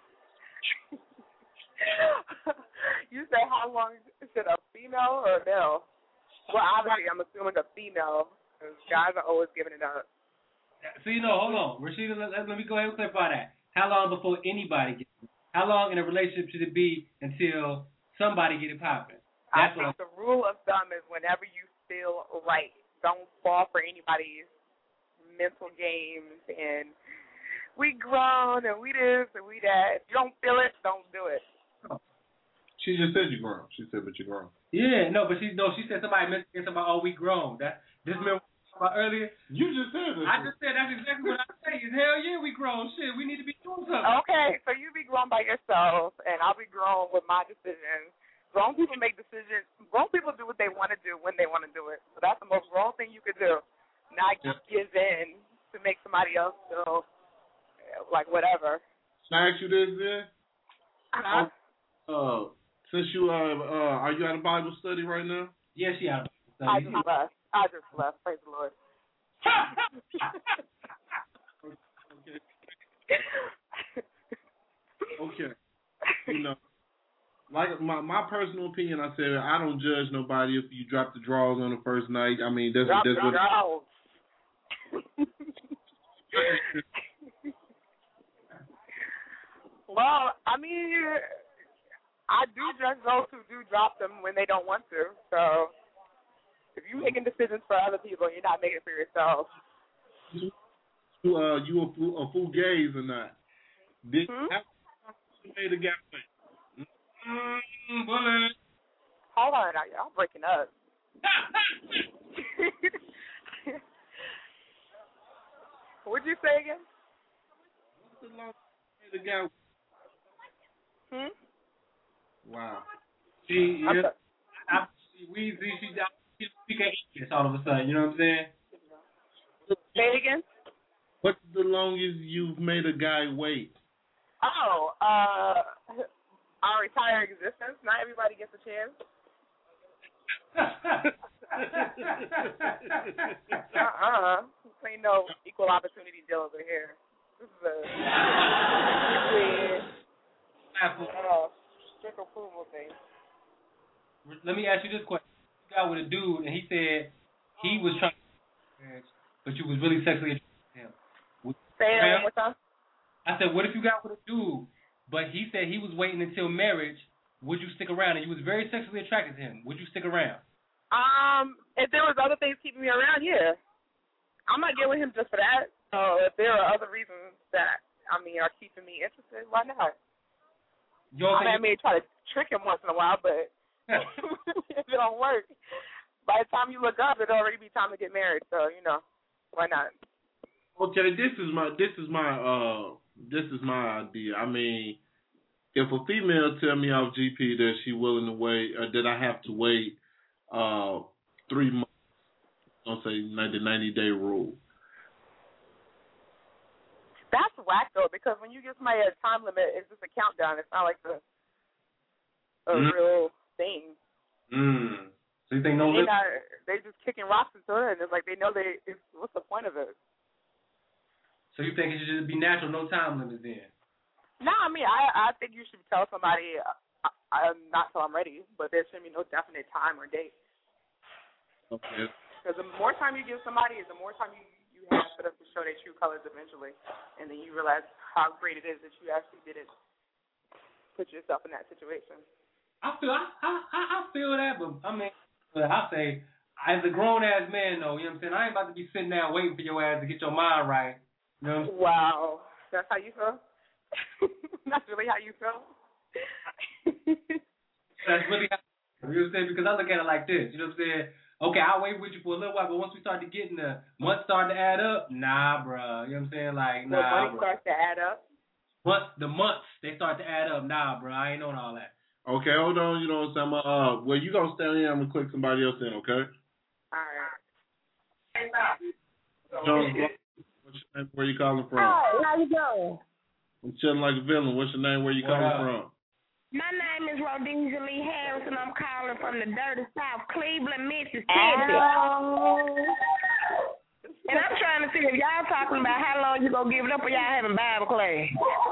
You say how long should a female or a male? Well, obviously, I'm assuming a female, because guys are always giving it up. So, hold on. Rashida, let me go ahead and clarify that. How long before anybody gets it? How long in a relationship should it be until somebody get it popping? I think the rule of thumb is whenever you feel right. Don't fall for anybody's mental games and we grown and we this and we that. If you don't feel it, don't do it. She just said you're grown. She said, but you're grown. Yeah, no, but she said somebody mentioned something about, we grown. This man was about earlier. You just said it. I just said that's exactly what I say. Is hell yeah, we grown. Shit, we need to be doing something. Okay, so you be grown by yourself, and I'll be grown with my decisions. Grown people make decisions. Grown people do what they want to do when they want to do it. So that's the most grown thing you could do. Not just give in to make somebody else feel like whatever. Can I ask you this, then? Since you are you at a Bible study right now? Yes, she out of Bible study. I just left. Praise the Lord. Okay. You know, like my personal opinion, I said I don't judge nobody if you drop the drawers on the first night. I mean, that's what. Well, I mean, I do judge those who do drop them when they don't want to. So, if you're making decisions for other people, you're not making it for yourself. You a fugazi or not? Did you made a guy wait? Bullet. Hold on, y'all breaking up. What'd you say again? What's the longest you made a guy wait? Wow. She speak English all of a sudden. You know what I'm saying? Say it again. What's the longest you've made a guy wait? Oh, our entire existence. Not everybody gets a chance. This ain't no equal opportunity deal over here. This is a strict approval thing. Let me ask you this question. You got with a dude, and he said he was trying to, but you was really sexually attracted to him. Say it one more time. I said, what if you got with a dude, but he said he was waiting until marriage? Would you stick around? And you was very sexually attracted to him. Would you stick around? If there was other things keeping me around, yeah. I might get with him just for that. So if there are other reasons that, are keeping me interested, why not? I may try to trick him once in a while, but if it don't work, by the time you look up, it'll already be time to get married. So, why not? Okay, this is my idea. I mean, if a female tell me off GP that she willing to wait, that I have to wait 3 months, don't say the 90-day rule. That's whack though, because when you give somebody a time limit, it's just a countdown. It's not like a real thing. So you think no? They just kicking rocks into it, and it's like they know what's the point of it? So you think it should just be natural, no time limits then? No, I mean, I think you should tell somebody, not till I'm ready, but there shouldn't be no definite time or date. Okay. Because the more time you give somebody, the more time you have for them to show their true colors eventually, and then you realize how great it is that you actually didn't put yourself in that situation. I feel that, but I mean, I say, as a grown ass man, though, you know what I'm saying? I ain't about to be sitting there waiting for your ass to get your mind right. You know what I'm saying? Wow, that's how you feel? That's really how you feel? That's really how you know what I'm saying? Because I look at it like this, you know what I'm saying? Okay, I'll wait with you for a little while, but once we start to get in the months start to add up, nah, bro. You know what I'm saying? Like, nah, when money starts to add up? The months, they start to add up. Nah, bro, I ain't on all that. Okay, hold on. You know what I'm saying? Well, you gonna stand here. I'm gonna click somebody else in. Okay. All right. Jones, what's your name? Where you calling from? Hi, how you doing? I'm chilling like a villain. What's your name? Where you calling from? My name is Rhodesia Lee Harrison. I'm calling from the dirty South, Cleveland, Mississippi. And I'm trying to see if y'all talking about how long you gonna give it up or y'all having Bible class.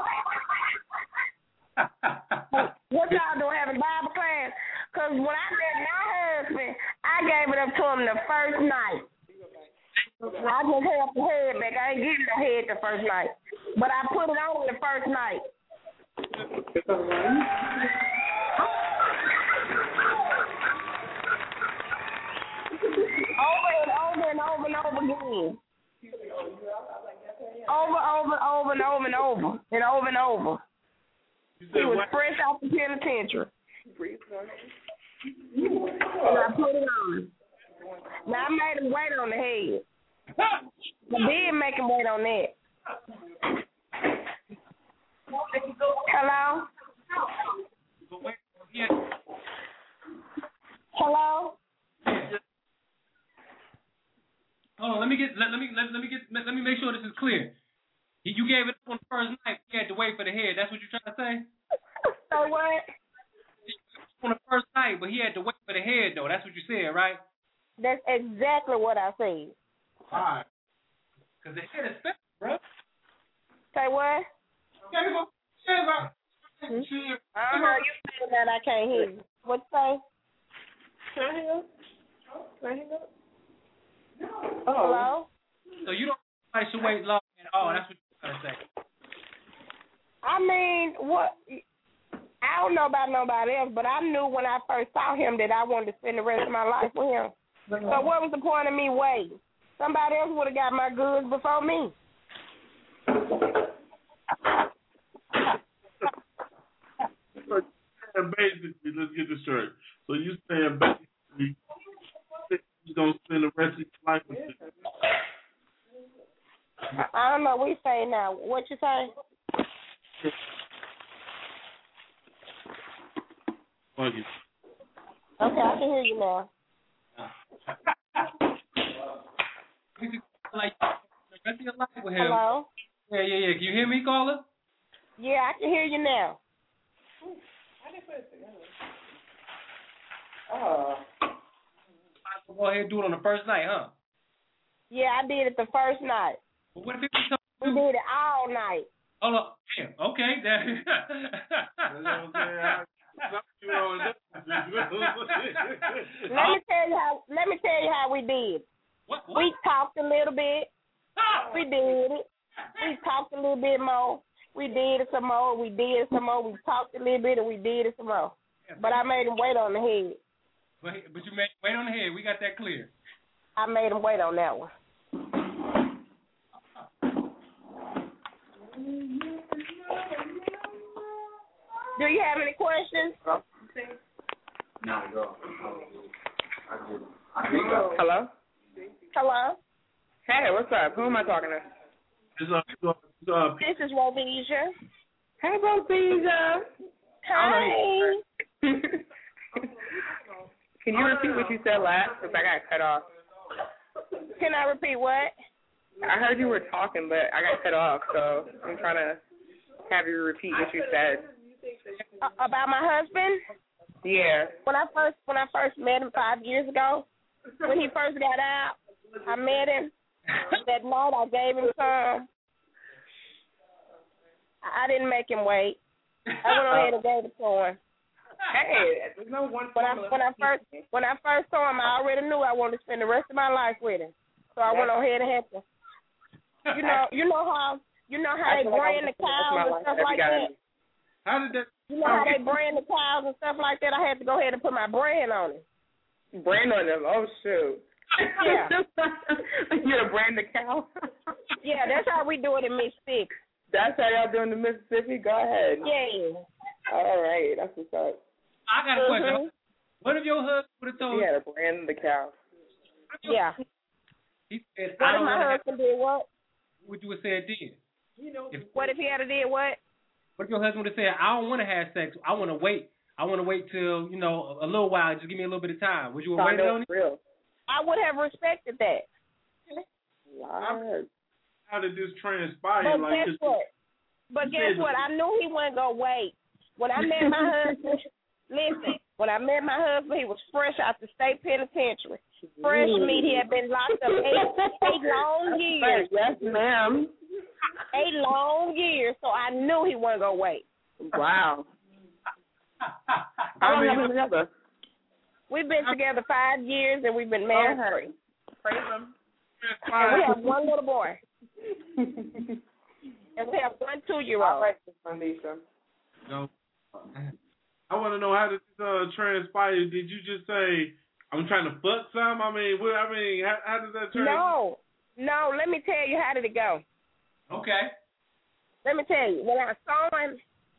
What y'all doing, having Bible class? Because when I met my husband, I gave it up to him the first night. I just held the head back. I ain't giving the head the first night. But I put it on the first night. Over and over and over and over again. Over and over and over and over and over. He was fresh off the penitentiary. And I put it on. Now I made him wait on the head. I did make him wait on that. Hello? Hello? Hold on, let me make sure this is clear. You gave it up on the first night. You had to wait for the head. That's what you're trying to say? So what? On the first night, but he had to wait for the head, though. That's what you said, right? That's exactly what I said. All right. Because the head is special, bro. Say what? I don't know. You saying that I can't hear you. What you say? Can I hear? Can I hear? Oh. Hello? So you don't think I should wait long at all. That's what you're trying to say. I mean, what? I don't know about nobody else, but I knew when I first saw him that I wanted to spend the rest of my life with him. So what was the point of me waiting? Somebody else would have got my goods before me. Basically, let's get this straight. So you saying basically you're going to spend the rest of your life with him? I don't know what you say now. What you say? Okay, I can hear you now. Like the rest of your life with him. Hello? Yeah. Can you hear me, caller? Yeah, I can hear you now. I didn't put it together. Oh. Go ahead and do it on the first night, huh? Yeah, I did it the first night. But what if it we did it all night. Hold on. Damn. Okay. Let me tell you how we did. What? We talked a little bit. We did it. We talked a little bit more. We did it some more. We did it some more. We talked a little bit and we did it some more. But I made him wait on the head. But you made wait on the head. We got that clear. I made him wait on that one. Do you have any questions? No. Hello? Hello? Hey, what's up? Who am I talking to? This is Rhodesia. Hey, Rhodesia. Hi. Can you repeat what you said last? Because I got cut off. Can I repeat what? I heard you were talking, but I got cut off, so I'm trying to have you repeat what you said. About my husband? Yeah. When I first met him 5 years ago, when he first got out, I met him. That night I gave him some. I didn't make him wait. I went ahead and gave it to him. Hey, there's no one. When I first saw him, I already knew I wanted to spend the rest of my life with him. So I went ahead and had to. You know how they brand the cows and stuff like that. How did that? You know how they brand the cows and stuff like that. I had to go ahead and put my brand on it. Brand on them? Oh shoot. Yeah. You gonna brand the cow? Yeah, that's how we do it in Mississippi. That's how y'all do it in Mississippi? Go ahead. Yeah. All right, that's what's up. I got a question. What if your husband would have told you? He had to brand the cow. Yeah. He said, what if my husband did what? What you would say then? What if he had did what? What if your husband would have said, I don't want to have sex. I want to wait. I want to wait till, a little while. Just give me a little bit of time. Would you have waited on it? Real. I would have respected that. How did this transpire? But guess what? I knew he wasn't going to wait. When I met my husband, when I met my husband, he was fresh out the state penitentiary. Fresh meat. He had been locked up 8 long years. Yes, ma'am. 8 long years, so I knew he wasn't going to wait. Wow. How long have you been together? We've been together 5 years, and we've been married 3. Praise him. And we have 1 little boy. And we have 1 2-year-old. No. I want to know how did this transpire. Did you just say, I'm trying to fuck some? How does that transpire? No, let me tell you how did it go. Okay. Let me tell you. When I saw him,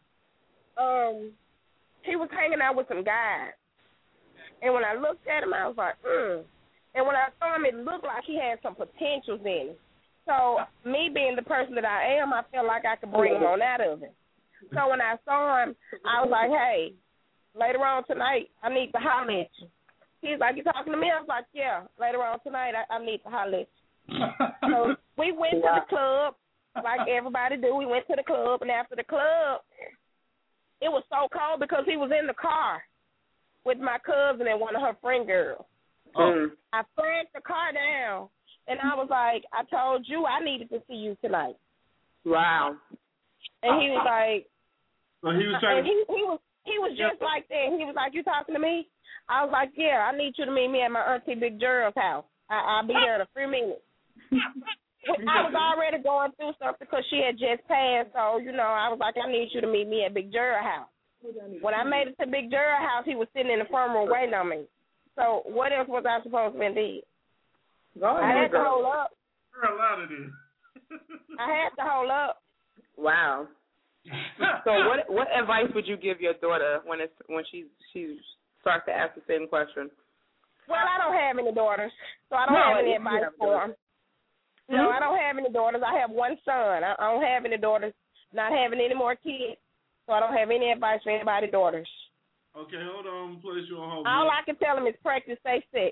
he was hanging out with some guys. And when I looked at him, I was like, And when I saw him, it looked like he had some potentials in him. So me being the person that I am, I felt like I could bring him on out of it. So when I saw him, I was like, hey, later on tonight, I need to holler at you. He's like, you talking to me? I was like, yeah, later on tonight, I need to holler at you. So we went to the club, like everybody do. We went to the club, and after the club, it was so cold because he was in the car with my cousin and one of her friend girls. I flagged the car down, and I was like, I told you I needed to see you tonight. Wow. And he was like, so he was trying. And he was just like that. He was like, you talking to me? I was like, yeah, I need you to meet me at my auntie Big Gerald's house. I'll be there in a few minutes. I was already going through something because she had just passed, so, I was like, I need you to meet me at Big Gerald's house. When I made it to Big Gerald's house, he was sitting in the front room waiting on me. So what else was I supposed to be did? I had to hold up. A lot of this. I had to hold up. Wow. So what advice would you give your daughter when she starts to ask the same question? Well, I don't have any daughters, so I don't have any advice for them. No, I don't have any daughters. I have 1 son. I don't have any daughters, not having any more kids, so I don't have any advice for anybody's daughters. Okay, hold on. I'm place you on hold. All I can tell them is practice safe sex.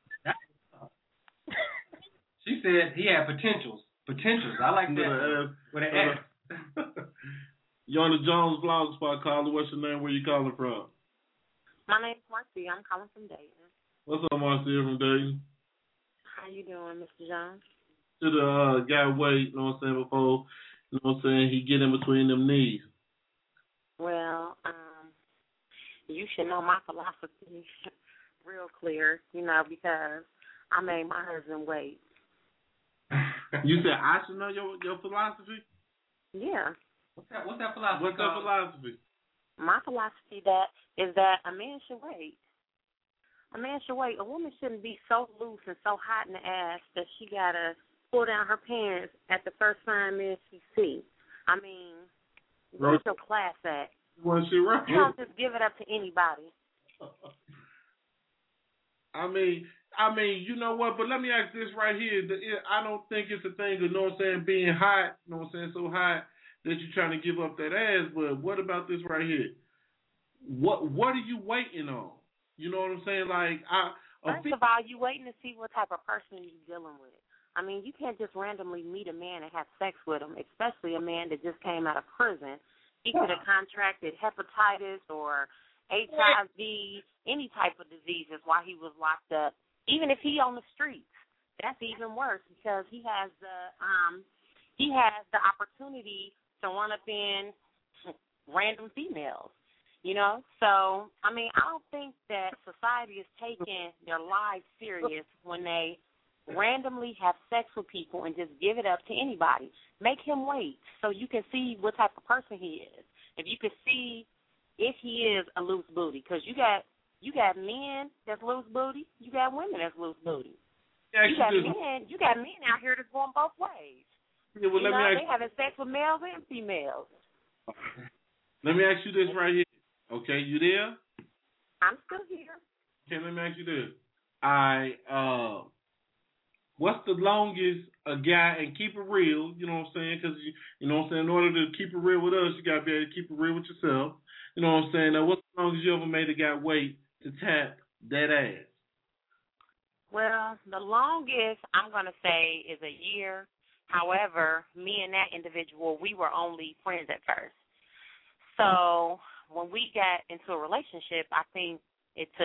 She said he had potentials. I like that. With an S. You're on the Jones Vlog Spot, caller. What's your name? Where you calling from? My name's Marcy. I'm calling from Dayton. What's up, Marcy from Dayton? How you doing, Mr. Jones? To the guy wait, you know what I'm saying, before, you know what I'm saying, he get in between them knees. Well, you should know my philosophy real clear, because I made my husband wait. You said I should know your philosophy? Yeah. What's that philosophy? What's that philosophy? My philosophy is that a man should wait. A man should wait. A woman shouldn't be so loose and so hot in the ass that she gotta pull down her pants at the first fine man she sees. I mean, where's your class at? Was she right? You don't just give it up to anybody. I mean, you know what? But let me ask this right here. I don't think it's a thing of, you know what I'm saying, being hot, you know what I'm saying, so hot that you're trying to give up that ass. But what about this right here? What are you waiting on? You know what I'm saying? Like, first of all, you waiting to see what type of person you're dealing with. I mean, you can't just randomly meet a man and have sex with him, especially a man that just came out of prison. He could have contracted hepatitis or HIV, any type of diseases while he was locked up. Even if he on the streets, that's even worse because he has the opportunity to run up in random females, you know? So, I mean, I don't think that society is taking their lives serious when they randomly have sex with people and just give it up to anybody. Make him wait so you can see what type of person he is. If you can see if he is a loose booty, because you got men that's loose booty, you got women that's loose booty. You got men out here that's going both ways. Yeah, well, they having sex with males and females. Let me ask you this right here. Okay, you there? I'm still here. Okay, let me ask you this. What's the longest a guy, and keep it real, you know what I'm saying? Because, you know what I'm saying, in order to keep it real with us, you got to be able to keep it real with yourself. You know what I'm saying? Now, what's the longest you ever made a guy wait to tap that ass? Well, the longest I'm going to say is a year. However, me and that individual, we were only friends at first. So when we got into a relationship, I think it took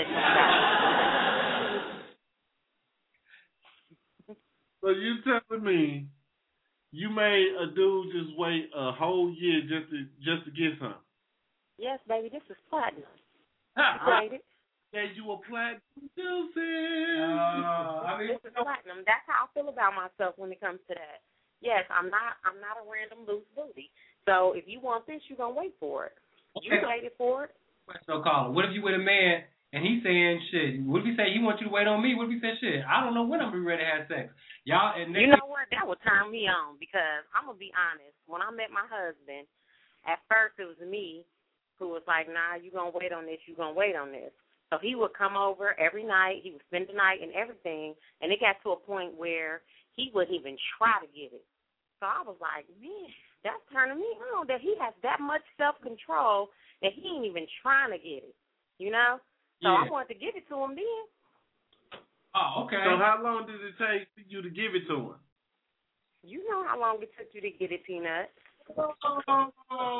So you telling me you made a dude just wait a whole year just to get something? Yes, baby, this is platinum. Yeah, you a platinum Deuces. This is platinum. That's how I feel about myself when it comes to that. Yes, I'm not a random loose booty. So if you want this, you're gonna wait for it. You waited for it. So, caller, what if you with a man and he's saying shit? What if he say he wants you to wait on me? What if he say shit? I don't know when I'm gonna be ready to have sex. Y'all, and you know what? That would turn me on because I'm gonna be honest. When I met my husband, at first it was me who was like, "Nah, you gonna wait on this. You gonna wait on this." So he would come over every night. He would spend the night and everything, and it got to a point where he wouldn't even try to get it. So I was like, man, that's turning me on that he has that much self-control that he ain't even trying to get it, you know? So I wanted to give it to him then. Oh, okay. So how long did it take for you to give it to him? You know how long it took you to get it, Peanut. Hold on.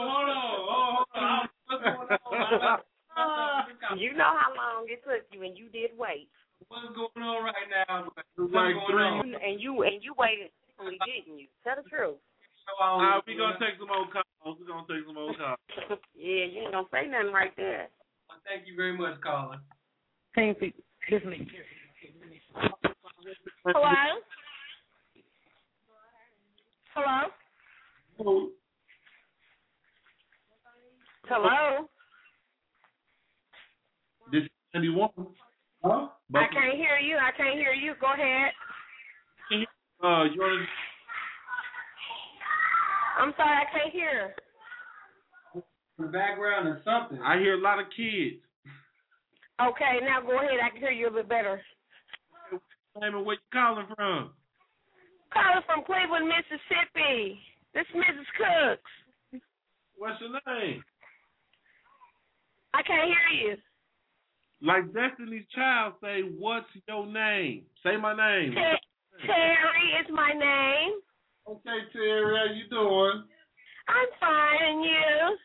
What's going on? You know how long it took you, and you did wait. What's going on right now? And you waited, didn't you? Tell the truth. We're going to take some old calls. Yeah, you ain't going to say nothing right there. Well, thank you very much, caller. Thank you. Hello? Hello? Hello? This is 91. Huh? I can't hear you. Go ahead. You want to... I'm sorry, I can't hear. In the background or something. I hear a lot of kids. Okay, now go ahead. I can hear you a bit better. Where you calling from? Calling from Cleveland, Mississippi. This is Mrs. Cooks. What's your name? I can't hear you. Like Destiny's Child say, what's your name? Say my name. Terry is my name. Okay, Terry, how you doing? I'm fine, and you?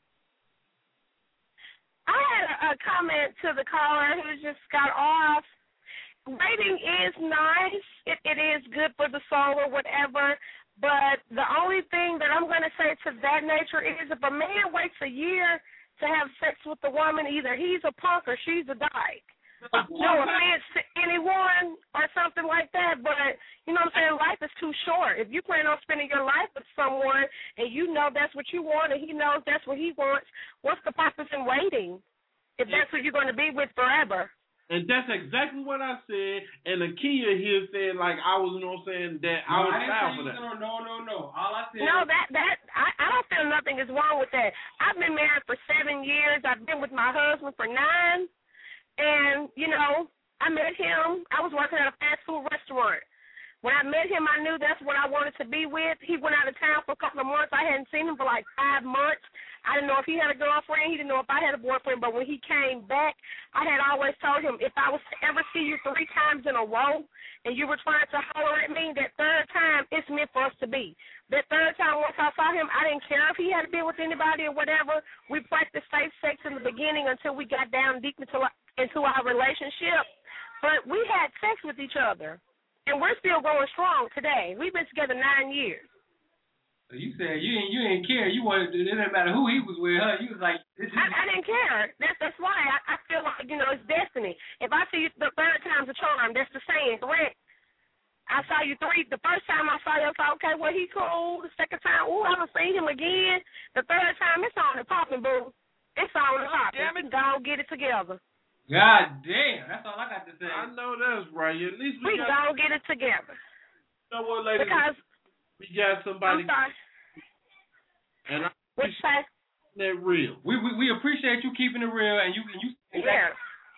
I had a comment to the caller who just got off. Waiting is nice. It is good for the soul or whatever. But the only thing that I'm going to say to that nature is if a man waits a year to have sex with a woman, either he's a punk or she's a dyke. No offense to anyone or something like that, but you know what I'm saying? Life is too short. If you plan on spending your life with someone and you know that's what you want and he knows that's what he wants, what's the purpose in waiting if that's what you're going to be with forever? And that's exactly what I said. And Nakia here said, like, I was, you know what I'm saying, that I was down for that. No. All I said. No, I don't feel nothing is wrong with that. I've been married for 7 years. I've been with my husband for 9. And, you know, I met him. I was working at a fast food restaurant. When I met him, I knew that's what I wanted to be with. He went out of town for a couple of months. I hadn't seen him for like 5 months. I didn't know if he had a girlfriend. He didn't know if I had a boyfriend. But when he came back, I had always told him if I was to ever see you 3 times in a row and you were trying to holler at me, that 3rd time, it's meant for us to be. That 3rd time, once I saw him, I didn't care if he had been with anybody or whatever. We practiced safe sex in the beginning until we got down deep into our relationship. But we had sex with each other. And we're still going strong today. We've been together 9 years. So you said you didn't care. You wanted to, it didn't matter who he was with, huh? You was like, I didn't care. That's why I feel like, it's destiny. If I see you the third time's a charm, that's the saying, correct? I saw you the first time I saw you, I thought, okay, well, he cool. The second time, I haven't seen him again. The third time, it's on and popping, boo. It's on and popping. Damn it. Go get it together. God damn, that's all I got to say. I know that's right. At least we go get it together. You know what, ladies? Because we got somebody. I'm sorry. And I appreciate that real. We appreciate you keeping it real, and you. Yeah.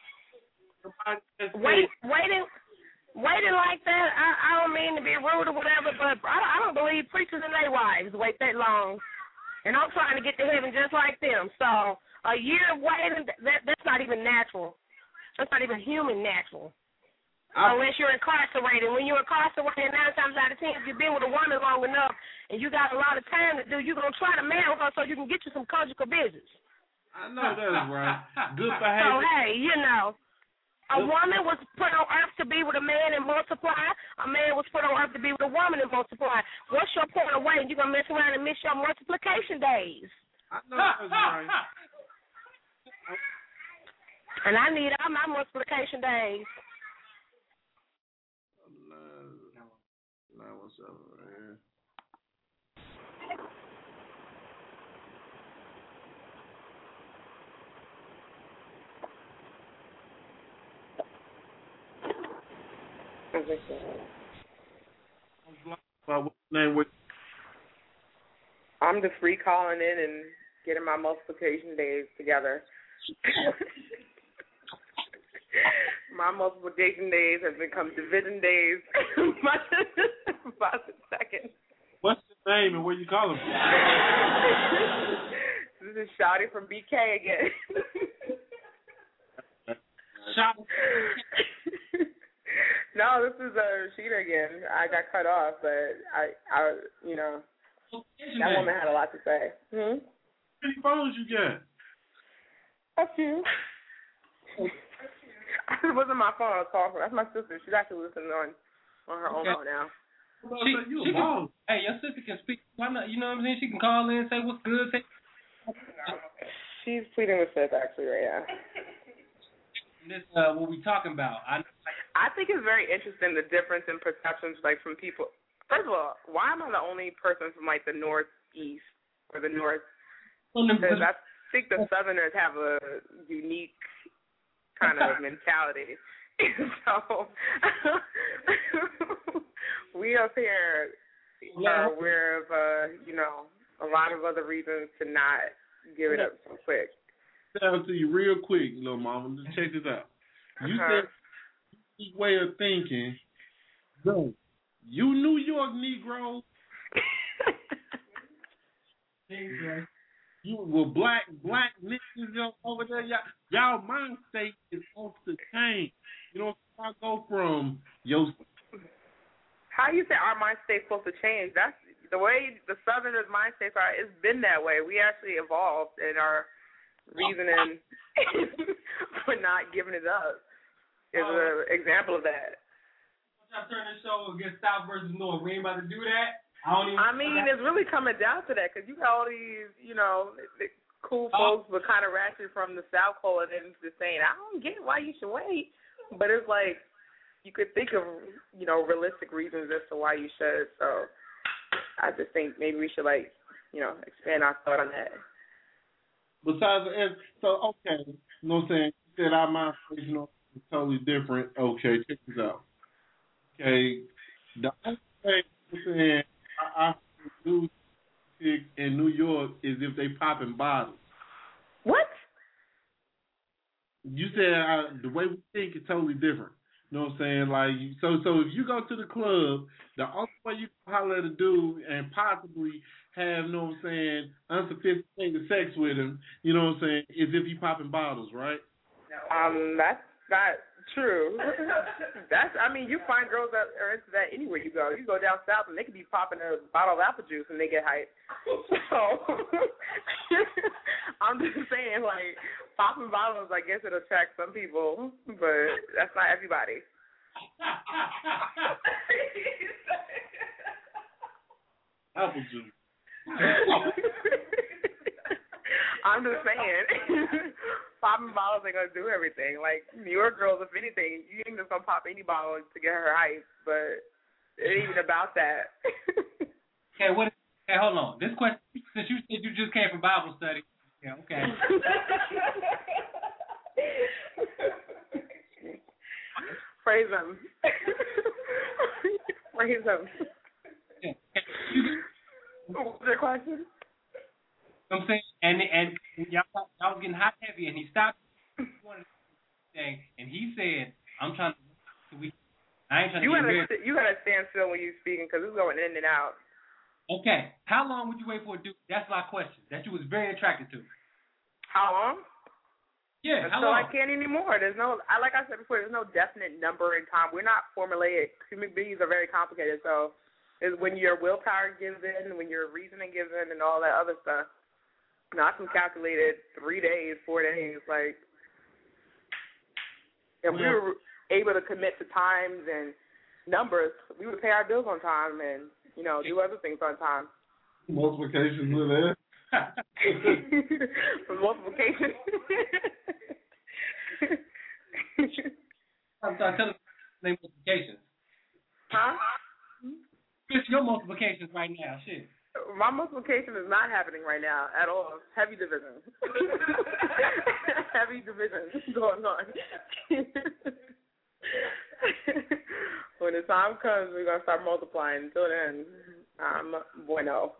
Waiting like that. I don't mean to be rude or whatever, but I don't believe preachers and their wives wait that long. And I'm trying to get to heaven just like them. So a year of waiting, that's not even natural. That's not even human natural. Unless you're incarcerated. When you're incarcerated, 9 times out of 10, if you've been with a woman long enough and you got a lot of time to do, you're going to try to marry her so you can get you some conjugal business. I know that's right. Good behavior. So, hey, a woman was put on earth to be with a man and multiply. A man was put on earth to be with a woman and multiply. What's your point of waiting? You're going to mess around and miss your multiplication days. I know that's right. And I need all my multiplication days. What's up, man? I'm just free calling in and getting my multiplication days together. My multiplication days have become division days. About the second. What's your name and where you calling from? This is Shawty from BK again. Shawty. No, this is Rashida again. I got cut off, but I that woman had a lot to say. How many phones you got? A few. It wasn't my phone I was calling for. That's my sister. She's actually listening on her own phone now. Hey, your sister can speak. Why not? You know what I'm saying? She can call in, say what's good. She's pleading with fifth actually right now. This what we talking about. I think it's very interesting the difference in perceptions from people. First of all, why am I the only person from the northeast or the north? Because I think the Southerners have a unique kind of mentality. So we up here are aware of a lot of other reasons to not give it up so quick. I'll tell you real quick, little mama. Just check this out. You said this way of thinking. No, you New York Negroes. You were black niggas over there. Y'all mind state is off the chain. You know, I go from How you say our mind state's supposed to change? That's the way the Southerners' mind states are. It's been that way. We actually evolved in our reasoning for not giving it up. Is an example of that. Y'all turn this show against South versus North. We ain't about to do that. It's really coming down to that because you got all these, the cool folks but kind of ratchet from the South calling and just saying, I don't get why you should wait. But it's like you could think of, realistic reasons as to why you should. So I just think maybe we should, expand our thought on that. Besides, okay, you know what I'm saying? You said our mind is totally different. Okay, check this out. Okay, the only thing I'm saying I do in New York is if they popping bottles. What? You said the way we think is totally different. You know what I'm saying? So if you go to the club, the only way you can holler at a dude and possibly have, you know what I'm saying, unsophisticated sex with him, you know what I'm saying, is if you popping bottles, right? That's not true. You find girls that are into that anywhere you go. You go down south and they could be popping a bottle of apple juice and they get hyped. So I'm just saying, popping bottles, I guess it attracts some people, but that's not everybody. Apple juice. I'm just saying, popping bottles ain't gonna do everything. Like New York girls, if anything, you ain't just gonna pop any bottle to get her hype, but it ain't even about that. Okay, hey, hold on. This question, since you said you just came from Bible study, yeah, okay. Praise him. Praise him. Yeah. What's your question? I'm saying, and y'all was getting hot heavy, and he stopped one thing, and he said, "I'm trying to." I ain't trying to get married. You gotta stand still when you're speaking because it's going in and out. Okay, how long would you wait for a dude? That's my question. That you was very attracted to. How long? Yeah, how long? long? I can't anymore. There's no, like I said before, there's no definite number in time. We're not formulaic. Human beings are very complicated. So, it's when your willpower gives in, when your reasoning gives in, and all that other stuff. Not some calculated 3 days, 4 days. Like, if we were able to commit to times and numbers, we would pay our bills on time and, do other things on time. Multiplication with that. Multiplication. I'm sorry, tell us name multiplications. Huh? It's your multiplications right now, shit. My multiplication is not happening right now at all. Heavy division. Heavy division going on. When the time comes, we're going to start multiplying. Until then, I'm bueno.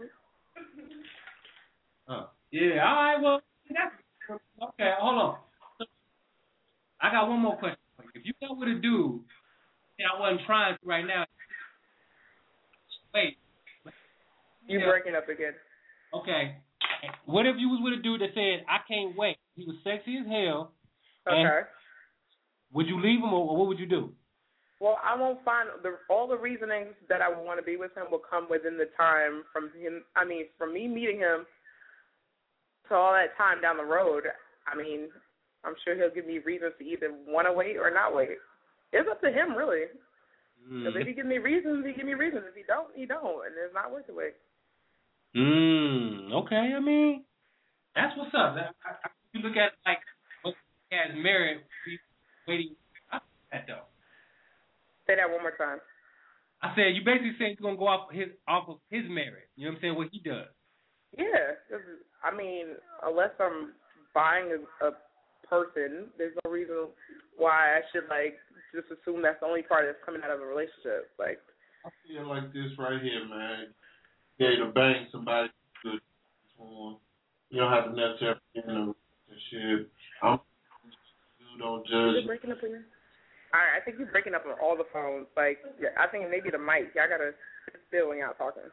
Yeah, all right, well, okay, hold on. I got one more question for you. If you got with a dude, and I wasn't trying to right now, wait. You breaking up again. Okay. What if you was with a dude that said, I can't wait? He was sexy as hell. Okay. Would you leave him or what would you do? Well, I won't find all the reasonings that I would want to be with him will come within the time from him. I mean, from me meeting him to all that time down the road. I mean, I'm sure he'll give me reasons to either want to wait or not wait. It's up to him, really. Because if he gives me reasons, he give me reasons. If he don't, he don't, and it's not worth the wait. Okay. I mean, that's what's up. You look at like what he has married, waiting. That though. Say that one more time. I said you basically saying you're gonna go off of his merit. You know what I'm saying? What he does. Yeah. I mean, unless I'm buying a person, there's no reason why I should just assume that's the only part that's coming out of a relationship. Like, I feel like this right here, man. Yeah, to bang somebody good for. You don't have to necessarily be in a relationship. You don't judge. Is it breaking up again? All right, I think you're breaking up on all the phones. Like, yeah, I think maybe the mic. Y'all gotta sit still when y'all talking.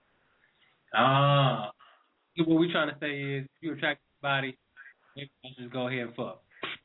What we're trying to say is, if you attract somebody, maybe I just go ahead and fuck.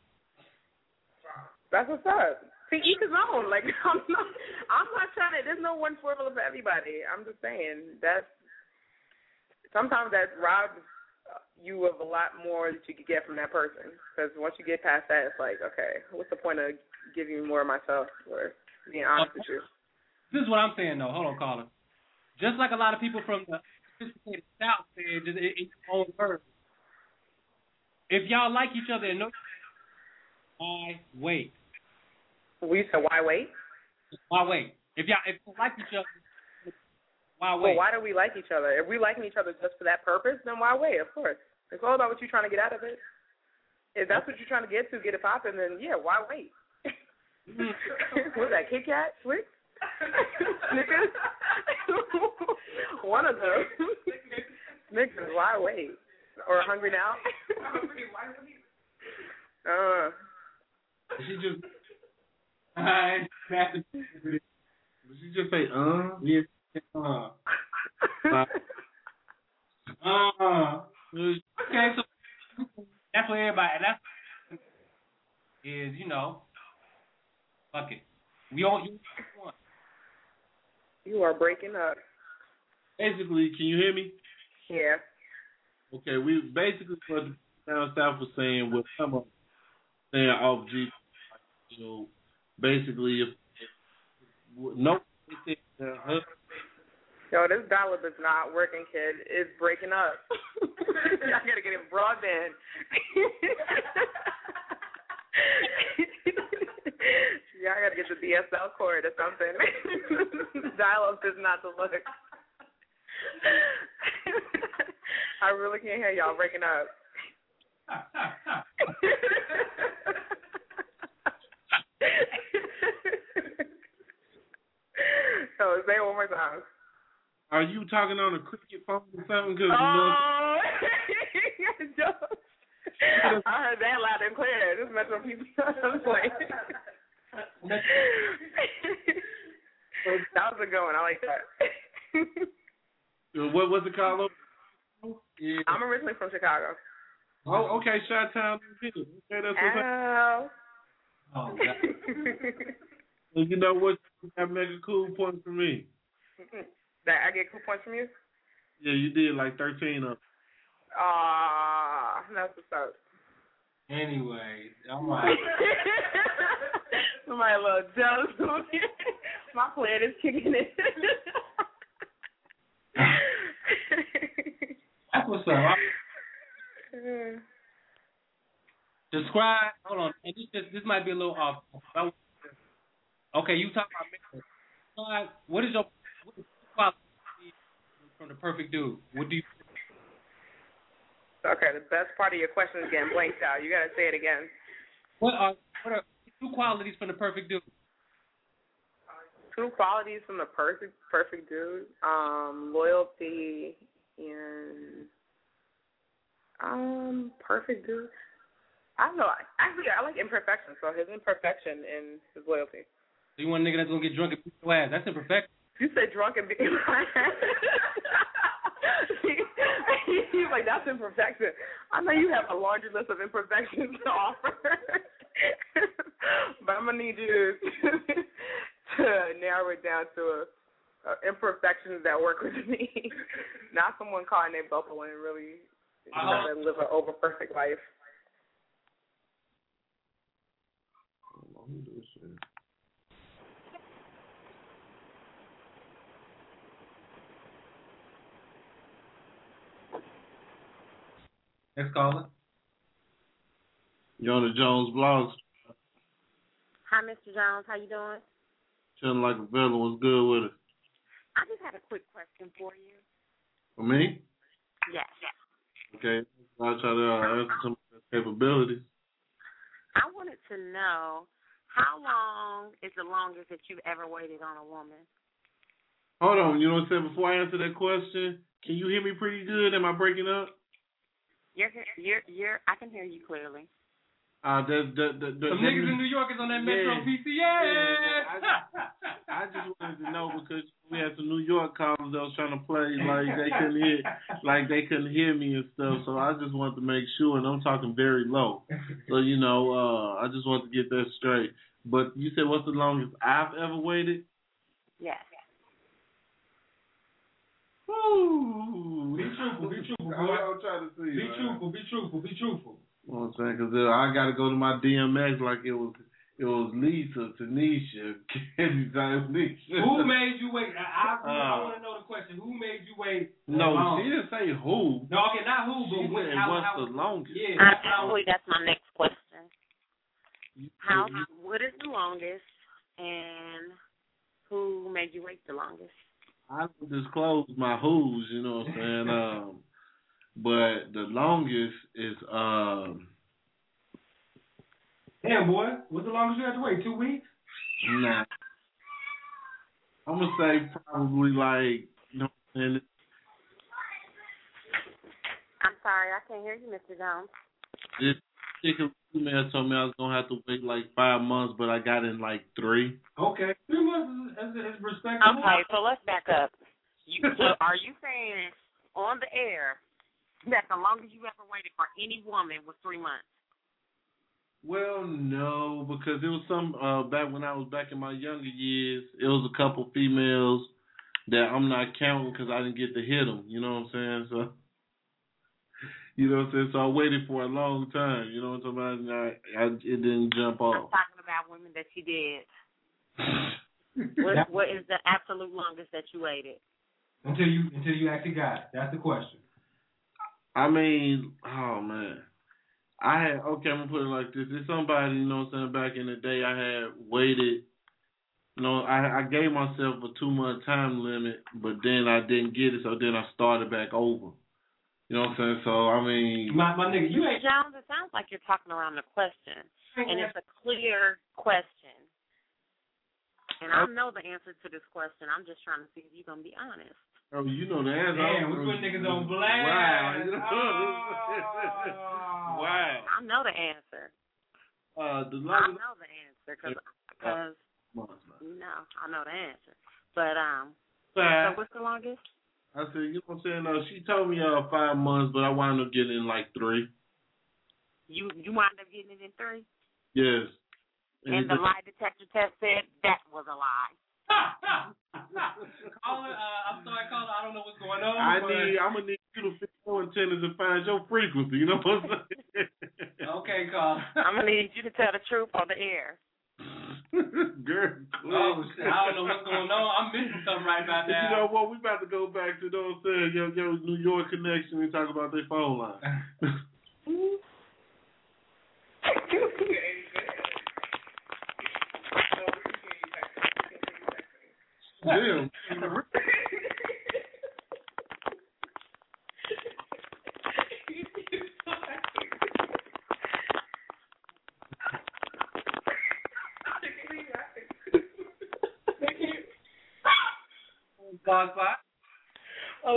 That's what's up. See, each his own. Like, I'm not trying to. There's no one formula for everybody. I'm just saying sometimes that robs you of a lot more that you could get from that person. Because once you get past that, it's like, okay, what's the point of giving you more of myself or being honest with you? This is what I'm saying, though. Hold on, caller. Just like a lot of people from the sophisticated South said, just in your own words, if y'all like each other and know, why wait? We said, why wait? Why wait? If you like each other, why Well, wait? why do we like each other? If we liking each other just for that purpose, then why wait? Of course. It's all about what you're trying to get out of it. If that's what you're trying to get it popping, then yeah, why wait? What's that, Kit Kat? Twix? Snickers? One of those. Snickers, why wait? Or Hungry Now? She just. Did she just say, Yeah. Okay, so that's what everybody, and that's is, fuck it. We all use one. You are breaking up. Basically, can you hear me? Yeah. Okay, we basically what down south was saying was some of saying off G. Basically, if no, Yo, this dial-up is not working, kid. It's breaking up. Y'all gotta get it broadband. Y'all gotta get the DSL cord or something. Dial-up is not the look. I really can't hear y'all breaking up. So say it one more time. Are you talking on a cricket phone or something? Cause I heard that loud and clear. This Metro PCS. That was a good one. I like that. What was it called? Yeah. I'm originally from Chicago. Oh, okay, Chi-Town. Okay, that's what's up. Oh, well, you know what? That make a cool point for me. That I get cool points from you? Yeah, you did like 13 of them. That's what's up. Anyway, I'm like... Somebody a little jealous of me. My plan is kicking in. That's what's up. Describe. Hold on. This might be a little off. Okay, you talk about marriage. What is your quality from the perfect dude? What do you? Okay, the best part of your question is getting blanked out. You gotta say it again. What are 2 qualities from the perfect dude? 2 qualities from the perfect dude. Loyalty and perfect dude. I don't know. Actually, I like imperfection. So his imperfection and his loyalty. So you want a nigga that's gonna get drunk and beat your ass? That's imperfection. You said drunk and beat your ass. He's like, that's imperfection. I know you have a laundry list of imperfections to offer, but I'm gonna need you to narrow it down to imperfections that work with me, not someone caught in their bubble and really live an over perfect life. Next caller. You're on the Jones Blogs. Hi, Mr. Jones. How you doing? Chilling like a villain. What's good with it? I just had a quick question for you. For me? Yes. Okay. I'll try to answer some of the capabilities. I wanted to know, how long is the longest that you've ever waited on a woman? Hold on. You know what I'm saying? Before I answer that question, can you hear me pretty good? Am I breaking up? I can hear you clearly. Some niggas in New York is on that Metro PCS. I just wanted to know because we had some New York callers that was trying to play like they couldn't hear me and stuff. So I just wanted to make sure, and I'm talking very low. So I just wanted to get that straight. But you said what's the longest I've ever waited? Yes. Woo! Be truthful, boy. I'm trying to see. Be truthful. You know what I'm saying? Because I got to go to my DMX like it was Lisa, Tanisha, Candy, Tanisha. Who made you wait? I want to know the question. Who made you wait? No, she didn't say who. No, okay, not who, but she said what's the longest? Yeah. Actually, that's my next question. What is the longest, and who made you wait the longest? I don't disclose my who's, you know what I'm saying? But the longest is Damn, boy. What's the longest you had to wait? 2 weeks? Nah. I'm gonna say probably like I'm sorry, I can't hear you, Mr. Jones. This particular female told me I was gonna have to wait like 5 months, but I got in like 3. Okay. 3 months is respectable. Okay, so let's back up. Are you saying on the air that the longest you ever waited for any woman was 3 months? Well, no, because it was some back when I was back in my younger years. It was a couple females that I'm not counting because I didn't get to hit them. You know what I'm saying? So, you know what I'm saying? So I waited for a long time. You know what I'm talking about? It didn't jump off. I'm talking about women that you did. What is the absolute longest that you waited? Until you actually got it. That's the question. I mean, oh man. I'm gonna put it like this. There's somebody, you know what I'm saying, back in the day I had waited, you know, I gave myself a 2-month time limit, but then I didn't get it, so then I started back over. You know what I'm saying? So, I mean... My nigga, you ain't... Jones, it sounds like you're talking around the question, and it's a clear question. And I know the answer to this question. I'm just trying to see if you're going to be honest. Oh, you know the answer. Damn, we put niggas on blast. Wow. Wow. I know the answer. I know the answer because I know the answer. But so what's the longest? I said, you know what I'm saying? She told me 5 months, but I wound up getting in like 3. You wound up getting it in 3? Yes. And the lie detector test said that was a lie. Caller, I'm sorry, caller. I don't know what's going on. I'm gonna need you to fix your antennas and find your frequency. You know what I'm saying? Okay, caller. I'm gonna need you to tell the truth on the air. Girl, oh, shit, I don't know what's going on. I'm missing something right about now. You know what? We about to go back to those your New York connection and talk about their phone line. Damn. Spot. Oh.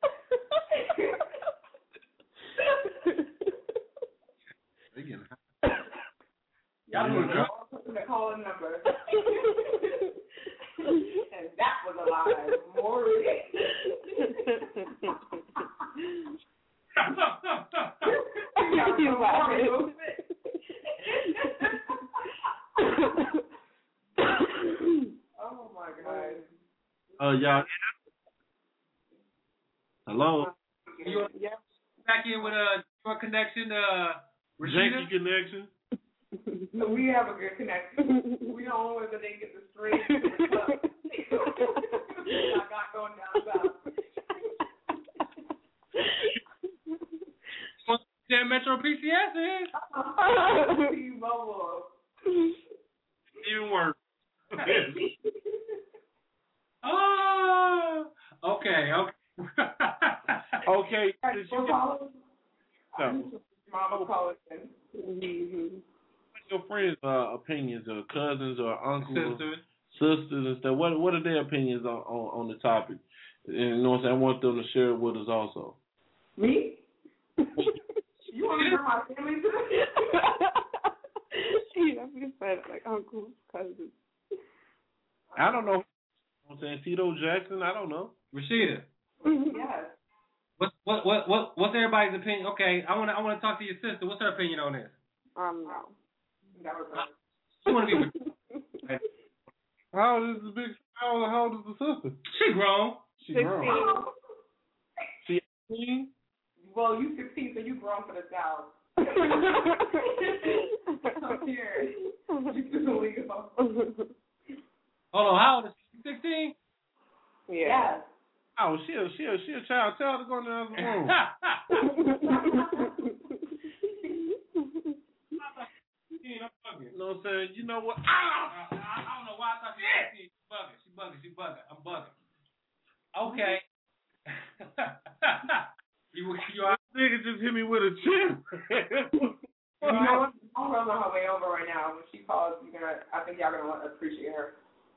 Y'all doing good. The calling number. And that was a lie. Maury. Oh my God. Y'all. Hello. You back in with your connection, Rashida? Janky connection. We have a good connection. We don't know whether they get the straight. I got going down south. Damn Metro PCS is. Even worse. Oh, okay. Okay. Mama calling. What's your friends' opinions, or cousins, or uncles, sisters, and stuff? What are their opinions on the topic? And you know what I'm saying? I want them to share it with us also. Me? You want to hear my family today? Yeah, we said like uncles, cousins. I don't know. I'm saying Tito Jackson. I don't know. Rashida. Yes. What's everybody's opinion? Okay, I want to talk to your sister. What's her opinion on this? No. That was She want to be. How old is the big? How old is the sister? She grown. She grown. She 18. Well, you 16, so you grown for the South. I'm here. You just leave. Hold on, how old is she? 16? Yeah. Oh, she a child. Tell her to go in the other room. You know what I'm saying? You know what? I don't know why I thought she was 16. She bugging. I'm bugging. Okay. you nigga just hit me with a chip. I'm rolling her way over right now. When she calls, I think y'all gonna appreciate her.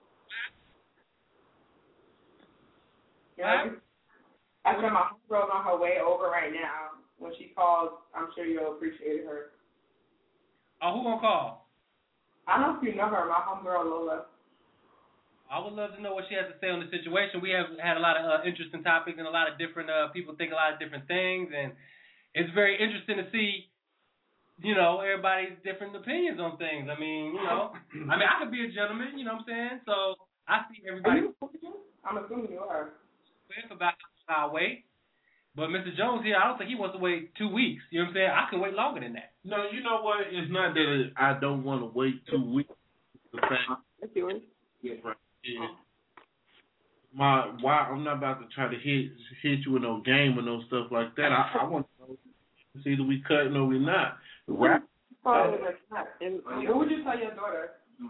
Yeah. I said my homegirl's on her way over right now. When she calls, I'm sure you'll appreciate her. Oh, who gonna call? I don't know if you know her, my homegirl Lola. I would love to know what she has to say on the situation. We have had a lot of interesting topics, and a lot of different people think a lot of different things, and it's very interesting to see, everybody's different opinions on things. I mean, I could be a gentleman, you know what I'm saying? So I see everybody. I'm assuming you are. About how I wait. But Mr. Jones here, I don't think he wants to wait 2 weeks. You know what I'm saying? I can wait longer than that. No, you know what? It's not that I don't want to wait 2 weeks. The fact it's yours. Yeah. I'm not about to try to hit you with no game or no stuff like that. I want to know if either we cutting or we not. Rap. What would you tell your daughter?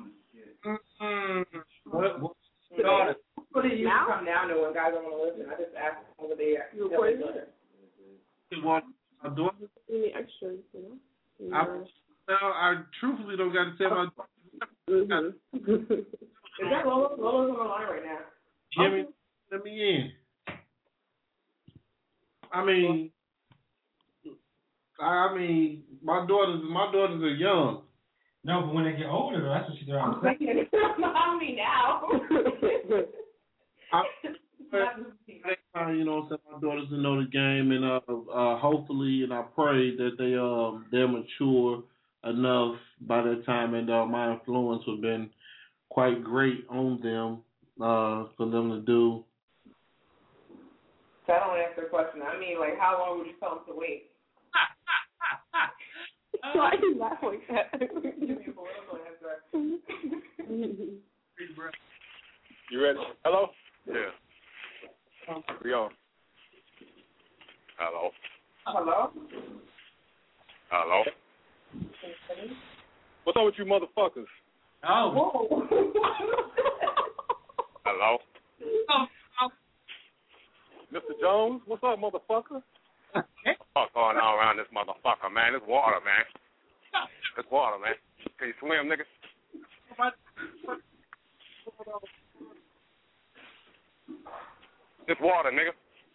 What daughter? What do you come down to when guys don't want to listen? I just asked over there. You want my daughter? Any extras, you know? I truthfully don't got to tell my daughter. Is that Lola? Lola's on the line right now. Jimmy, let me in. I mean, my daughters are young. No, but when they get older, though, that's what she's doing. I mean, now. You know, so my daughters will know the game, and hopefully, and I pray that they're mature enough by that time, and my influence has been quite great on them for them to do. So I don't answer the question. I mean, like, how long would you tell them to wait? Why are you laughing like that? Give me a political answer. You ready? Hello? Yeah. We on. Hello? Hello? Hello? What's up with you motherfuckers? Oh. Hello? Mr. Jones, what's up, motherfucker? What's going on around this motherfucker, man? It's water, man. It's water, man. Can you swim, nigga? It's water, nigga.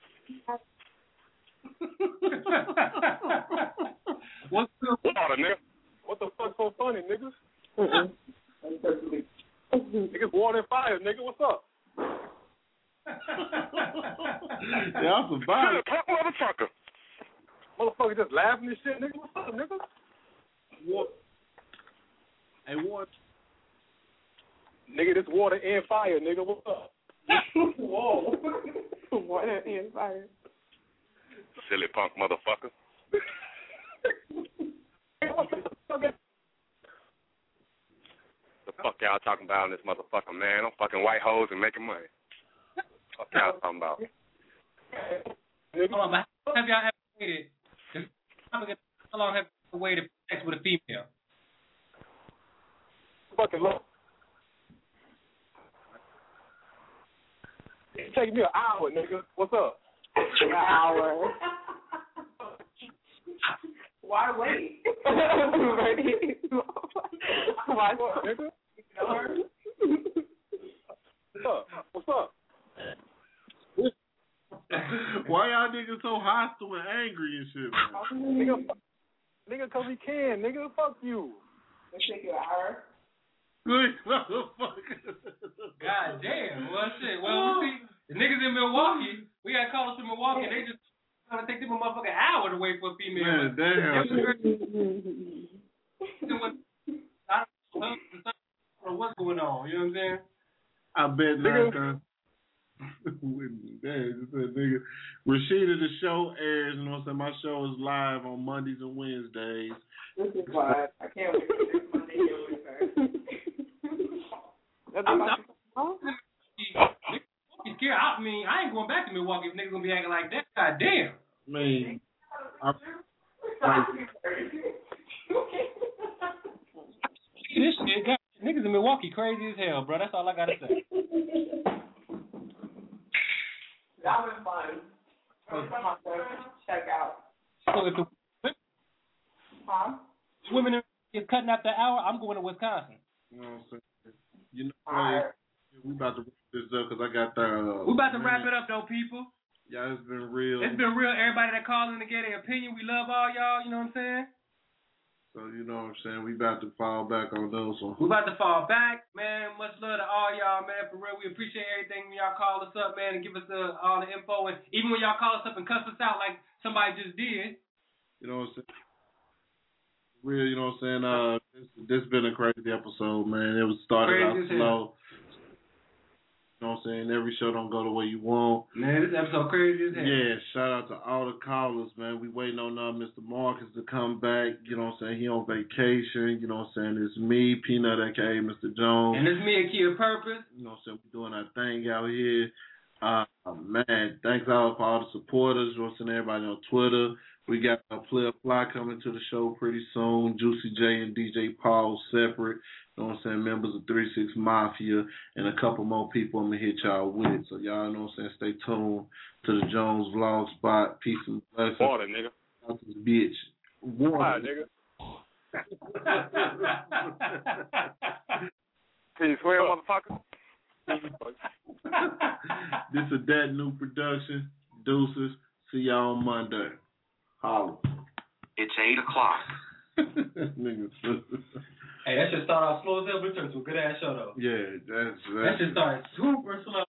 What's the water, nigga? What the fuck so funny, niggas? Niggas water and fire, nigga. What's up? Yeah, I'm surviving. Motherfucker. Motherfucker just laughing and shit, nigga. What's up, nigga? What? Hey, what? Nigga, this water and fire, nigga. What's up? Whoa. Water and fire. Silly punk motherfucker. The fuck y'all talking about in this motherfucker, man? I'm fucking white hoes and making money. Fuck y'all talking about? Hold on, but have y'all ever waited? How long have you waited for sex with a female? Fucking long. It's taking me an hour, nigga. What's up? An hour. Why wait? Why nigga? What's up? What's up? Why y'all niggas so hostile and angry and shit, man? Nigga, cause we can, nigga. Fuck you. Let's take you an hour. Good motherfucker. God damn. Well, shit. Well, we see the niggas in Milwaukee. We got callers from Milwaukee. They just trying to take them a motherfucking hour to wait for a female. Man, damn. What's going on? You know what I'm saying? I bet not. Nigga. Rashida, the show airs, you know what I'm saying? My show is live on Mondays and Wednesdays. This is live. I can't wait for this Monday and Wednesday. I mean, I ain't going back to Milwaukee if niggas gonna be acting like that. God damn. Man, this shit, God, niggas in Milwaukee crazy as hell, bro. That's all I gotta say. That was fun. Come on, check out. So if the women is cutting out the hour, I'm going to Wisconsin. You know what I'm saying? You know, we about to wrap this up because I got the. We about to wrap it up though, people. Yeah, it's been real. It's been real. Everybody that called in to get their opinion, we love all y'all. You know what I'm saying? So you know what I'm saying? We about to fall back on those ones. We about to fall back, man. Much love to all y'all, man. For real, we appreciate everything when y'all call us up, man, and give us all the info. And even when y'all call us up and cuss us out like somebody just did. You know what I'm saying? Real, you know what I'm saying? This been a crazy episode, man. It was started out slow. You know what I'm saying? Every show don't go the way you want. Man, this episode crazy as hell. Yeah, shout out to all the callers, man. We waiting on Mr. Marcus to come back. You know what I'm saying? He on vacation. You know what I'm saying? It's me, Peanut, a.k.a. Mr. Jones. And it's me, Akia Purpose. You know what I'm saying? We doing our thing out here. Man, thanks all for all the supporters. Roasting everybody on Twitter. We got a Player Fly coming to the show pretty soon. Juicy J and DJ Paul separate. You know what I'm saying? Members of 3-6 Mafia and a couple more people I'm going to hit y'all with. So y'all know what I'm saying? Stay tuned to the Jones Vlog Spot. Peace and blessings. Water, nigga. Bitch. Water. Nigga. Can you swear, motherfucker? This is that new production. Deuces. See y'all on Monday. Holla. It's 8 o'clock. Hey, that should start off slow as hell, but it turned to a good ass show though. Yeah, that should start super slow.